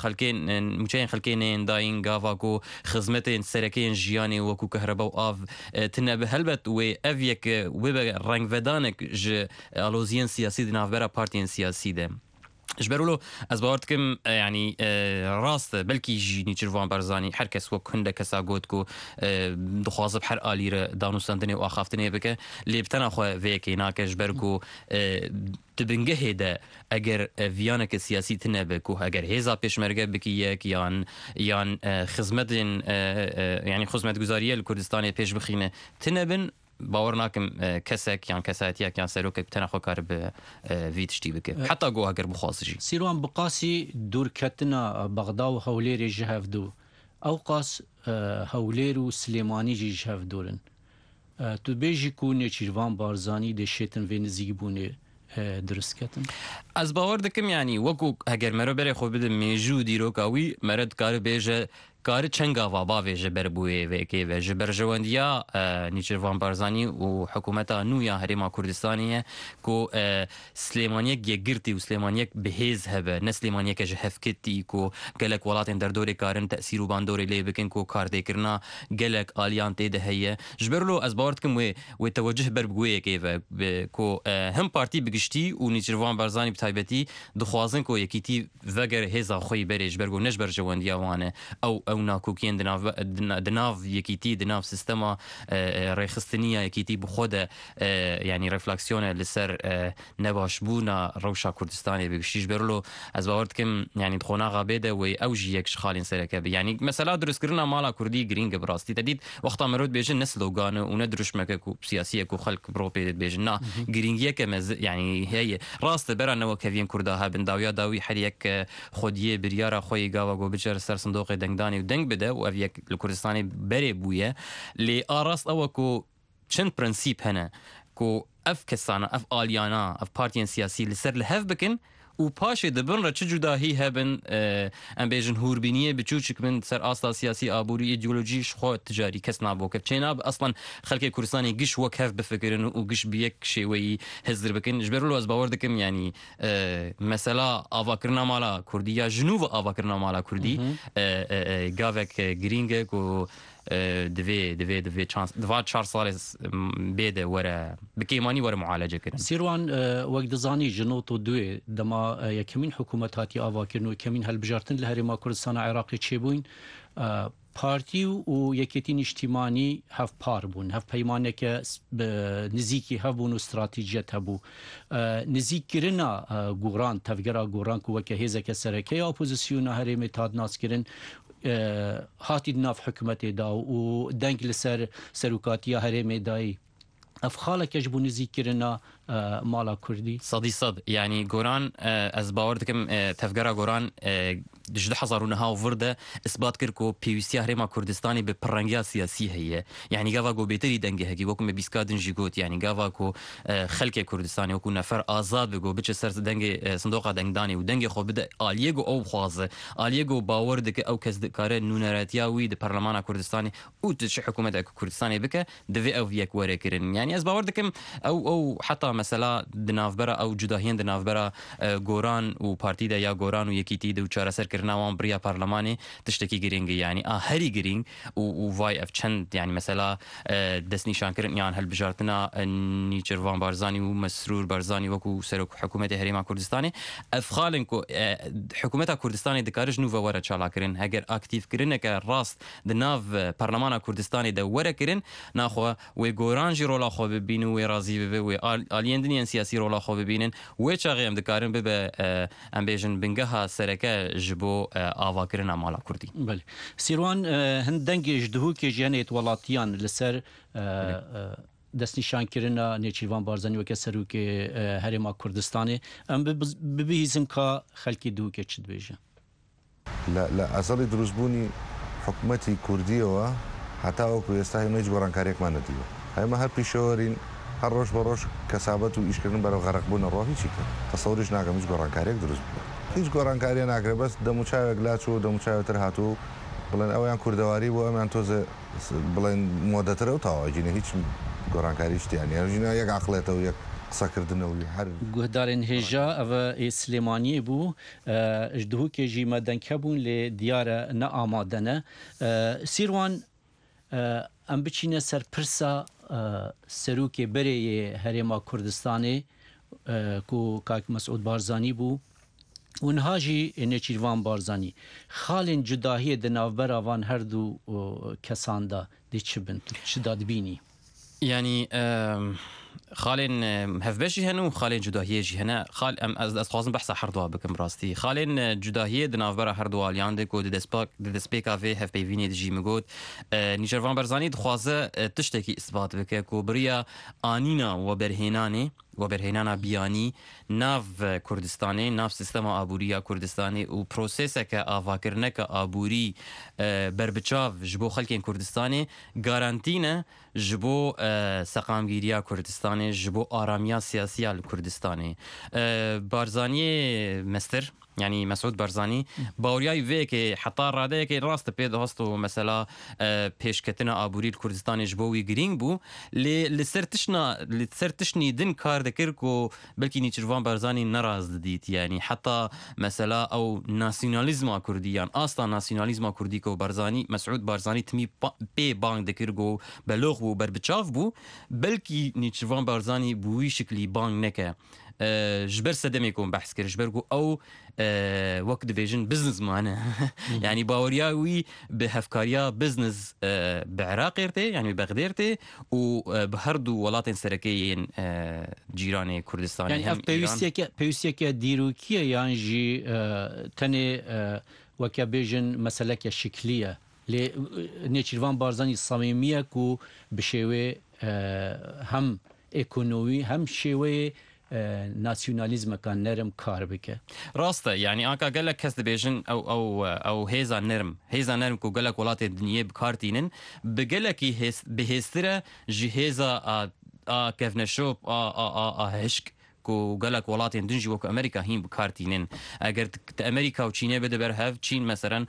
xelkên ên dayîn gava ku xizmetên serekeyên jiyanê wekû kehreba û av tune bi helbet wê ev yek wê be rengvedanek ji aloziyên siyasî di navbera partiyên siyasî de ji ber wilo ez bawer dikim yanî rast e belkî jî Nîçîrvan Barzanî her kes wek hinde kesa got ku dixwaze bi her alî re danûstandinê û axaftinê bike lê bi tena xwe vêyekê nake ji ber ku di bingehê de eger viyaneke siyasî tune be ku eger hêza pêşmerge bikî yek yan xizmetên yanî xizmetguzariye li Kurdistanê pêş bixîne tune bin باور ناکم کەسێک یان کەسایەتیەک یان سەرۆکێک تەنە خۆ کار بە وی تشتی بکە حتا گۆ هەگەر بخوازژی سیروان بقاسی دوورکەتنە بەغدا و هەولێری ji hevdû ew qas hewlêr û Silêmanî jî ji hevdûrin tu bêjî ku Nêçîrvan Barzanî dêşêtin vê nizîkbûnê درستketin ez bawer dikim yanî wekû heger me re berê xwe bidin mêjû dîroka wî me re dikare bêje karı çengava bavê ji ber bûyê vêkê ve ji berjewendiya Nîçîrvan Barzanî û hikûmeta nû ya Herêma Kurdistanê ye ku Silêmaniyek yekgirtî û Silêmaniyek bihêz hebe ne Silêmaniyeke ji hevketî ku gelek welatên derdorê karin tesîr û bandorê lê bikin ku kardêkirina gelek aliyan tê de heye ji ber lo ez bawer dikim wê tewecih ber bi wêyekê ve ku him partî bi giştî û Nîçîrvan Barzanî bi taybetî dixwazin ku yekîtî veger hêza xwe yî berê ji ber ku ne ji berjewendiya wan e ew nakokiyên di nav yekîtî di nav sistema rêxistiniya yekîtî bi xwe de yanî refleksiyona li ser nebaşbûna rewşa Kurdistanê bigiştî ji ber lo ez bawer dikim yanî dixwanaxa bê de wê ew jî yek ji xalên sereke be yanî mesela durustkirina mala Kurdî girîng bi rastî te dît wexta me rot bêjin ne slogane û ne duruşmeke ku siyasiyek û xelk bi ropê bêjin na girîngiyeke yanî heye rast e bera newekeviyên Kurda hebin dawiya dawî her yek xwediyê biryara xwe yê gava got biçer ser sindoqê dengdanê و دنگ بده و أفيك الكردستاني بري بويا لأراست أو كو چند برنسيب هنا كو أف كسانا أف آليانا أف بارتيان سياسي لسر لهف بكن و پاش دبن را چه جداهی هبن ام بیژن هوربینیه بچوچک من سر اصلا سیاسی آبوری ایدئولوژیش خو تجاری کس نابو کف چیناب اصلا خلک کردستانی گش وکف بفکرن و گش بیک شوی هزر بکن جبر له از باور دکم یعنی مثلا آواکرنا مالا کردی یا جنوب آواکرنا مالا کردی گاوک گرینگ کو دوی چانس دوات 4 سال بيده ورا بكيماني ورا معالجه كده سيروان وقت زاني جنوط ودوي دما يكمين حكومتاتي آواكرن و كمين هالبجارتن لهرما كردستان عراقي تشيبوين پارتی و یکیتین اجتماعی هف پار بون هف پیمانه که نزیکی هبون و استراتیجیت هبو نزیک کرنا گوران تفگرا گوران که وکه هزه که سرکه اپوزیسیون هرمی تاد ناس کرن هاتی ناف حکومت دا و دنگ لسر سروکاتی هرمی دای افخاله كجبو نزيكرنا مالا كردي صد يعني جوران از باور دكم تفجرا جوران دجد حضرونها وفرده اثبات كركو بيوسي هرما كردستاني ببرنجيا سياسيه هي يعني جافا جو بيتري دنجه هكي وكم بيسكادن جيجوت يعني جافا كو خلك كردستاني وكو نفر ازاد بجو بيتش سر دنجه صندوق دنجداني ودنجه خو بدا اليجو او خوازه اليجو باور دك او كز دكاره نونراتياوي د برلمان كردستاني او تش حكومه كردستاني بك دفي او فيك وركرن يعني از باور دكم او حتى مثلا دنافبرا او جداهين دنافبرا جوران و بارتي دا يا جوران و يكيتي دو چارا سر کرنا وان بريا برلماني تشتكي جرينج يعني هري جرينج و فاي اف چند يعني مثلا دس نشان کرن يعني هالبجارتنا نيچروان بارزاني و مسرور بارزاني وكو سرك حكومه هريما كردستاني افخالن کو حكومه كردستاني دكارج نو ورا چالا کرن هگر اكتيف کرن که راست دناف برلمان كردستاني دا ورا کرن ناخو و جوران جي رولا خو ببينو و راضي به و اليندنيان سياسي رولا خو ببينن و چاغي ام دكارن به ام بیژن بنگها سرکه جبو آواکرنا مالا کردی بله سیروان هندنگ جدهو که جنیت ولاتیان لسر دست نشان کرنا نیچیوان بارزانی و کسرو که هرما کردستانی ام ببیزم که خلکی دو که چد بیجه لا اصلی دروزبونی حکومتی کردی و حتی او که استاهی مجبوران کاریک ماندیو های ما هر پیشورین هر روش بروش کسابت و ایشکردن برای غرق بودن راهی چی کرد تصورش ناکم هیچ گۆڕانکاریەک دروست بوو هیچ گۆڕانکاریە ناکرێت بەس دەموچاوێک لاچوو دەموچاوێتر هاتوو بڵێن ئەویان کوردەواری بۆ ئەمیان تۆزە بڵێن مۆدەترە و تاواجینە هیچ گۆڕانکاری شتیان ژینە یەک عقلێتەوە و یەک قسەکردنەوەی هەر گوهدارên هێژا ئەوە سلێمانیە بوو ji duhokê me dengke bûn lê diyare ne amade ne Sîrwan em biçîne ser pirsa serokê berê Herêma Kurdistanê ku Kak Mesûd Barzanî bû û niha jî Nêçîrvan Barzanî xalên cudahiyê di navbera van her du kesan da dê çi bin çi da dibînî يعني خالين هفبشي هنا وخالين جداهية جي هنا خال از خوازم بحث حردوا بكم راستي خالين جداهية دنافبرا حردوا الياندك و دسبيكا في هف بيفيني دجي مقود نيجرفان برزاني دخوازه تشتكي اثبات بك كو بريا آنينا وبرهنانا بياني ناف كردستاني ناف سيستم آبوريا كردستاني و بروسيسك آفاكرنك آبوري بربچاف جبو خلقين كردستاني غارانتينا جبو سقامگیریا کردستانی جبو آرامیا سیاسی کردستانی بارزانی مستر يعني مسعود بارزاني باورياي فيك حتى راديك راست بيد هستو مثلا بيشكتنا ابوري الكردستاني جبوي جرين بو لسرتشني دن كار دكركو بلكي نيچروان بارزاني نراز ديت يعني حتى مثلا او ناسيوناليزم كرديان اصلا ناسيوناليزم كرديكو بارزاني مسعود بارزاني تمي بي بانك دكركو بلوغ بو بربچاف بو بلكي نيچروان بارزاني بوي شكلي بانك نكا جبر سدميكم بحث كر جبركو او وقت ديفيجن بزنس معنا يعني باورياوي بهفكاريا بزنس بعراقيرتي يعني بغديرتي وبهردو ولاتين سركيين جيراني كردستان يعني بيوسيكا ديروكيا يعني جي تاني وكابيجن مسألة شكلية لنيچيروان بارزاني الصميمية كو بشيوي هم ايكونومي هم شيوي ناسیونالیزم کان نرم کار بکه راسته يعني آنکا گلک کس دبیجن او هیزا نرم کو گلک ولات دنیا بکارتینن بگلکی بهستره جهیزا کفنشوب هشک کو گلک ولاتین دنجی وک امریکا هیم بکارتینن اگر امریکا و چینه بده برهف چین مثلا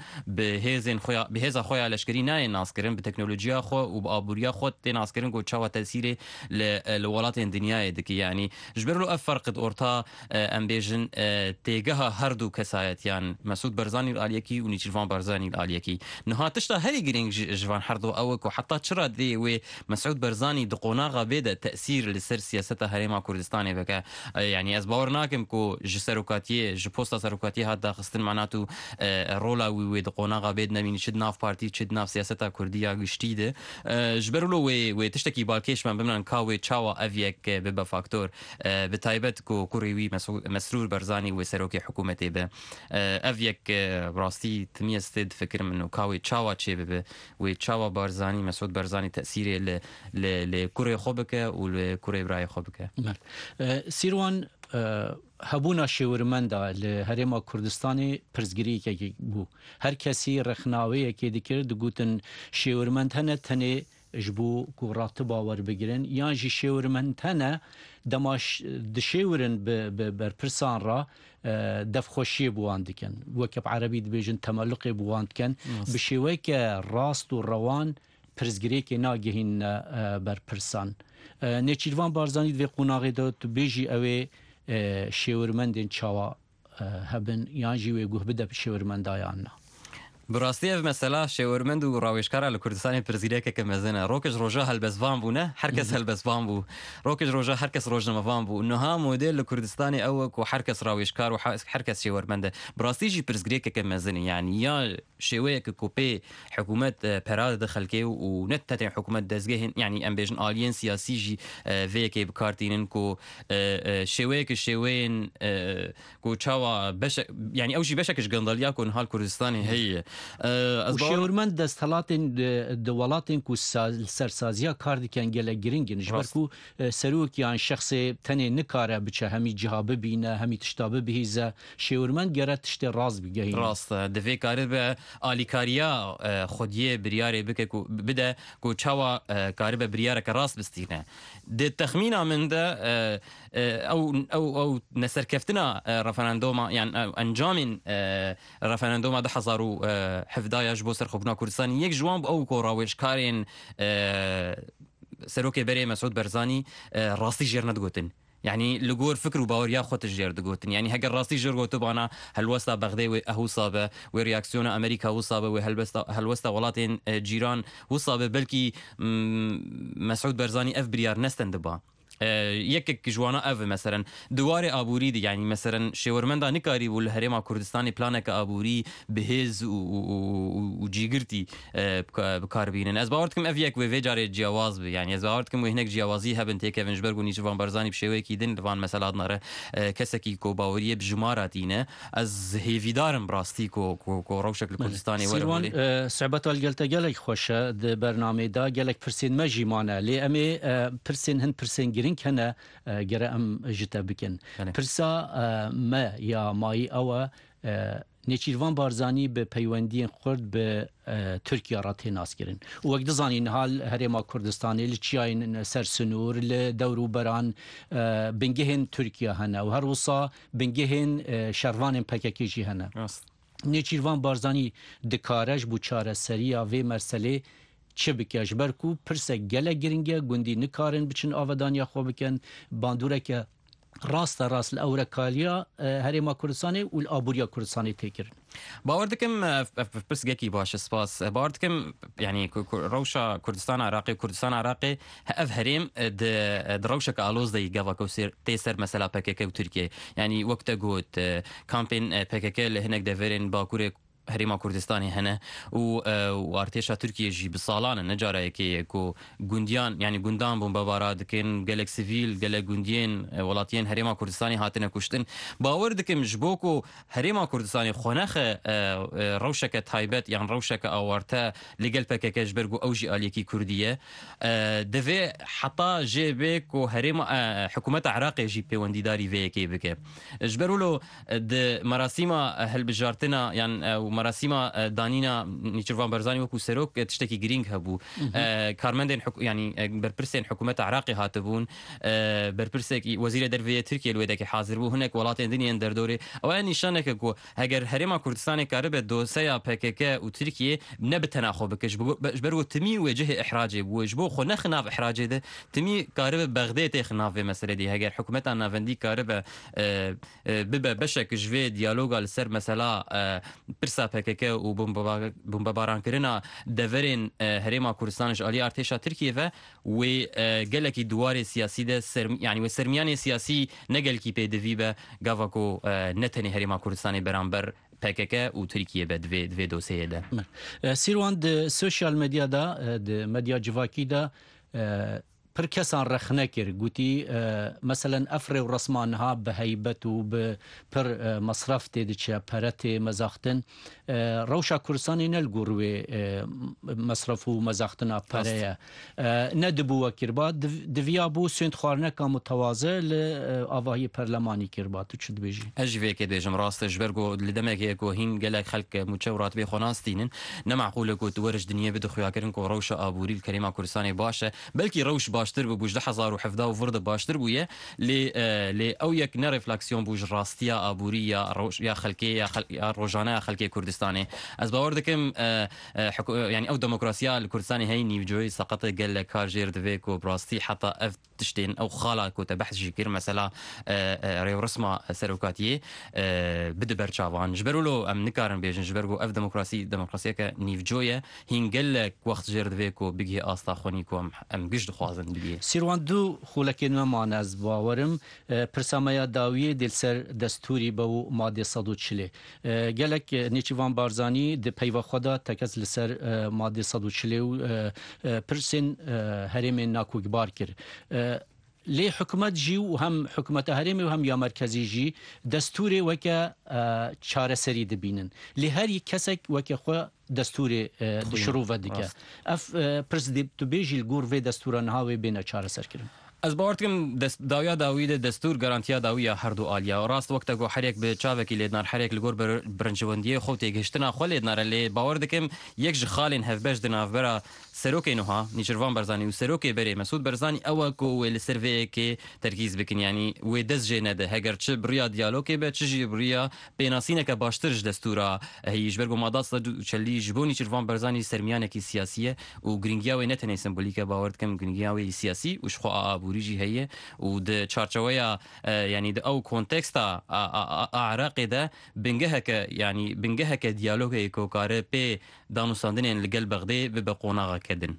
به خویا لشکری نه ناس کردن به تکنولوژیا خو و با آبوریا خود ناس کردن کو چاوا تاثیر لولاتین دنیای دکی یعنی جبر له فرق اورتا ام بیژن تیگه هر دو کسایتیان مسعود برزانی الالیکی و نیچیروان برزانی الالیکی نهاتش تا هری گرینگ جوان هر دو او کو حتی چرا دی و مسعود برزانی دقوناغه بده تاثیر لسر سیاست هریما کوردستان بک يعني از باور ناكم كو جسروكاتيه جبوستا سروكاتيه هذا خصن معناته رولا وي دقوناغه بيد نمين شد ناف بارتي شد ناف سياستا كرديه جشتيده جبرلو وي تشتكي بالكيش من بمن كاوي تشاوا افيك ببا فاكتور بتايبت كو كوريوي مسرور برزاني وسروكي حكومتي ب افيك براستي تميستد فكر منه كاوي تشاوا تشي بب وي تشاوا برزاني مسعود برزاني تاثيري لكوري خوبك ولكوري براي خوبك سیروان هبونا شورمندا لهرما کوردستانی پرزگری که بو هر کسی رخناوی که دکرد گوتن شورمند هنه تنه جبو کو راتبا ور بگیرن یا جی شورمند هنه دماش دشورن بر پرسان را دف خوشی بوان دکن وکب عربی دبیجن تملقی بوان دکن بشیوه که راست و روان پرزگری که ناگهین بر پرسان نچیروان بارزانی دوی قوناغی داد بیجی اوی شورمندین چاوا هبن یا جیوی گوه بده شورمندایان براستی اف مثلا شورمند و راویشکار لکردستان پرزیده که مزنه روکش روجا هلبسوان بو نه هر کس هلبسوان بو روکش روجا هر کس روجنموان بو نها مدل لکردستان او کو هر کس راویشکار و هر کس شورمنده براستی جی پرزگری که مزنه یعنی یا شويه كوبي حكومات براد دخل كي ونتت حكومات دزجهن يعني ام بيجن الين سياسي جي فيكي بكارتينن كو شويه كشوين كو تشاوا بش يعني او شي بشكش قندليا كون هال كردستاني هي وشورمند دستلاتن دولاتن كو سرسازيا كارد كان جل جرينجن جبركو سروك يعني شخص تاني نكاره بچه همي جهاب بينه همي تشتابه بهيزه شورمند جرت تشت راز بجهين راست دفي كارب آلیکاریا خودیه بریاره بکه کو بده کو چاوا کاربه بریاره که راست بستینه ده تخمینه من ده او نسرکفتنا رفراندوما يعني انجام رفراندوما ده حضروا حفظايا جبو سرخبنا كردستان يك جوان او كوراويش كارين سروكي بري مسعود برزاني راستي جيرنا دغوتن يعني لجور فكر وباوريا خود الجير دقوتن يعني هجر راسي جرغو تبعنا هالوسطى بغداد وهو صابه ورياكسيون امريكا وصابه وهالوسطى ولاتين جيران وصابه بلكي مسعود برزاني اف بريار نستندبا يكك جوانا اف مثلا دواري ابوري دي يعني مثلا شورمندا نكاري والهريما كردستاني بلانك ابوري بهز وجيغرتي بكاربين از باورتكم افيك وفيجاري جواز يعني از باورتكم وهناك جوازي هبن تيكيفن جبرغ ونيشوان برزاني بشوي كيدن لفان مثلا نره كسكي كو باوريه بجماراتينه از هيفيدارم براستي كو روشك الكردستاني ورا صعبت الجلتا جلك خوش د برنامه دا جلك برسين مجيمانه لي امي برسين هن برسين جرين كنا جرام جتا بكن برسا ما يا ماي او نيچيروان بارزاني بپيوندين خرد ب تركيا راتي ناسكرين وقت زانين حال هريما كردستاني لچياين سرسنور لدورو بران بنجهن تركيا هنا وهر وصا بنجهن شروان PKK جي هنا نيچيروان بارزاني دكارج بو چاره سريا و مرسله چه بکش برکو پرسه گله گرینگه گوندی نکارن بچن آودانیا خو بکن باندوره که راست الاورکالیا هریما کردستانی و الابوریا کردستانی تکرن باوردكم بس جاكي باش سباس باوردكم يعني روشا كردستان عراقي هاف هريم دروشك الوز دي جافا كوسير تيسر مثلا PKK وتركيا يعني وقت قوت كامبين PKK اللي هناك دافرين باكوري هەرێما کوردستانی هەنە و ئارتێشا تورکیەژی بساڵانە نەجارایەکەیە و گوندیان ینی گوندان بوون بەبارا دکەن gelek سیڤیل gelek گوندیên وڵاتیان هەرێما کوردستانی هاتنە کوشتن باوەڕ دکەم ji bo ku هەرێما کوردستانی خۆنەخە ڕەوشەکە تایبەت یان ڕەوشەکە ئاوارتە لەگەل پەکەکەش بەرگ و ئەو ژی ئالیەکی کوردیە دەvê حتا jê bê ku herêma hikûmeta Iraqê jî pêwendîdarî vê yekê bike ji ber wilo di merasîma hilbijartina yan merasîma danîna Nêçîrvan Barzanî wekû serok tiştekî girîng hebû karmendên yanî berpirsên hikûmeta Iraqê hatibûn berpirsekî wezîrê derveyê Tirkiye li wê dekî hazir bû hinek welatên din yên derdorê ew ya nîşaneke ku heger herêma Kurdistanê karibe doseya PKK û Tirkiye ne bi tenaxwe bike ji ber ku timî wê cihê ihracê bû ji bo xwe nexin nav ihracê de timî karibe Bexdê têxin nav vê meselê dî heger hikûmeta navendî karibe bibe beşek ji vê diyaloga li ser mesela pirsa PKK û bombebarankerina deverên herêma Kurdistanê ji aliyê artêşa Tirkiye ve wê gelekî duwarê siyasî de yani wê sermiyanê siyasî ne gelekî pêdivî be gava ku ne tenê herêma Kurdistanê beramber PKK û Tirkiye be divê doseyê de. Sîrwan di sosyal medyada di medya civakî de پر کسان رخنه کر گوتی مثلا افر و رسمان ها به هیبت و به پر مصرف تید چه پرت مزاختن روشا کردستانی نلگوروی مصرف و مزاختن پره ندبو کربا دویا بو سنت خوارنه که متوازه لآواهی پرلمانی کربا تو چه دبیجی؟ اجوی که دیجم راستش برگو لدمه که کو هین گلک خلق متشورات بی خناستینن نمعقوله کو تورج دنیا بدو خویا کرن کو روشا آبوری الکریمه کردستانی باشه بلکی روش باشتر بوج 2017 و ورد باشتر بویه لی او یک نه رفلکسیون بوج راستیا آبوری یا خلکی یا روزانه خلکی کردستانی از باور دکم یعنی او دموکراسیا الکردستانی هی نیوجوی سقط گل کارجر دوی کو براستی حتی اف تشتین او خالا کو تبحث جکر مثلا ریو رسمه سروکاتیه بده برچاوان جبرولو ام نکارن بیجن جبرگو اف دموکراسی که نیوجویه هین گل وقت جر دوی کو بگی آستا خونی کو ام گشت خوازن بگی سیروان دو خولکین ممان از باورم پرسامیا داویه دل سر دستوری با ماده 140 گلک نیچیوان بارزانی د پیوا خدا تکز لسر ماده 140 پرسن هرم ناکوگبار کر لی حکومت جی و هم حکومت هرمی و هم یا مرکزی جی دستوری وکه چاره سری دبینن لی هر یک کسک وکه خو دستوری شروع و دیگه اف پرزیدنت تو بیجی الگور و دستوران هاوی بین چاره سر کرد از باورتكم داويا داويد دستور جارانتيا داويا هردو آليا راست وقتا جو حريك بتشافك اللي نار حريك لجور برنجوانديه خوتي جشتنا خالد نار اللي باوردكم يكج خالين هفباش دنا برا سروكي نوها نيشرفان برزاني وسروكي بري مسعود برزاني اوكو السيرفي كي تركيز بكن يعني ودز جنده هاجر تش بريا ديالوكي بتشجي بريا بيناسينك باشترج دستورا هي جبرغو ماداس تشلي جبوني نيشرفان برزاني سرميانك سياسيه وغرينجياوي نتني سمبوليكا باوردكم غرينجياوي سياسي وشخو وريجي هي ود تشارچويا يعني د او كونتكستا عراقي ده بنجهك يعني بنجهك ديالوج كو كاره بي دانوساندن لقلب بغدي ببقونا كدن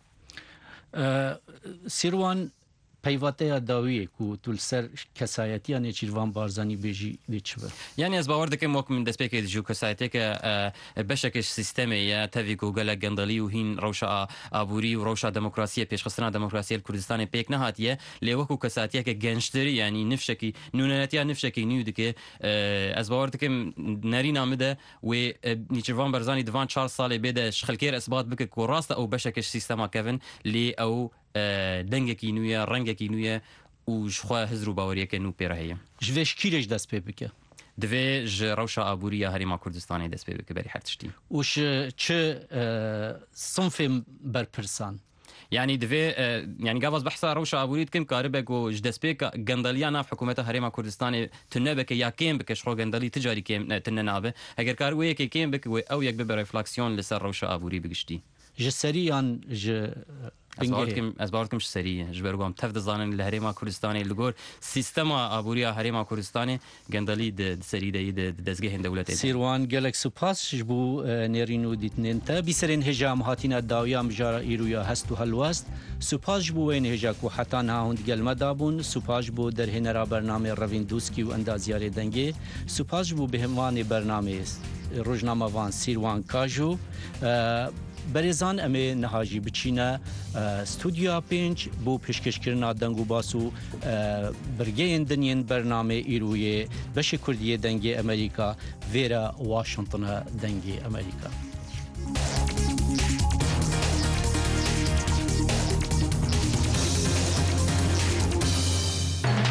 سيروان پیواته داویه کو تول سر کسایتی نێچیروان بارزانی بیجی دیچبر یعنی از باور دکم وک من دست پێکێت جو کەسایەتێک بەشێکش سیستەمەیە تەوی و گەلە گەندەلی و هین ڕەوشە ئابووری و ڕەوشە دموکراسیە پێشخستنا دموکراسی کوردستانی پێک نەهاتیە لێ وەکو کەساتیەکە گەنجتری ینی نفشێکی نونەتیا نفشێکی نیو دکێ ئەس باور دکم نەرینا مدە وێ نیچیروان بەرزانی دوان 4 ساڵێ بێدە خەلکێر ئەسبات بکە و ڕاستە ئەو بەشێکش سیستەما کەون لێ ئەو دەنگێکی نوێە ڕەنگێکی نوێە و شخوا هزر و باوەریەکە نو پێرە هەیە ژێش کیرێش دەست پێ بکە divê ji rewşa aborî ya Herêma Kurdistanê dest pê bike berî her tiştî û çi sinfê berpirsan يعني divê yani gavaz behsa rewşa aborî dikim karibe ku ji destpêka gendaliya nav hikûmeta Herêma Kurdistanê tu nebike ya kêm bike ji xwe gendalî ticarî kêm tu nenabe eger kar wê yekê kêm bike wê ew yek bibe refleksiyon li ser rewşa aborî bigiştî ji seriyan ji از باورتكم سريه جبرغم تفد زانن لهريما كردستاني لغور سيستما ابوريا هريما كردستاني گندلي د سريده د دزگه دولت سيروان گلك سپاس جبو نيرينو ديتنين تا بيسرين هجام هاتينا داويا مجارا ايرويا هستو هلواست سپاس جبو وين هجاك وحتى هاوند گل مدابون سپاس جبو در هنرا برنامه روين دوسكي و اندازيار دنگه سپاس جبو بهمان برنامه است روزنامه‌وان سیروان کاژو بەرێزان ئەمێ نەهاژی بچینە ستودیا پێنج بۆ پێشکەشکردنا دەنگ و باس و برگەیەن دنیێن بەرنامێ ئیرویێ بەشی کوردیە دەنگی ئەمریکا vêra Washington'a dengê Amerika.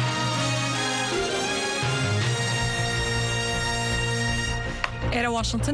Era Washington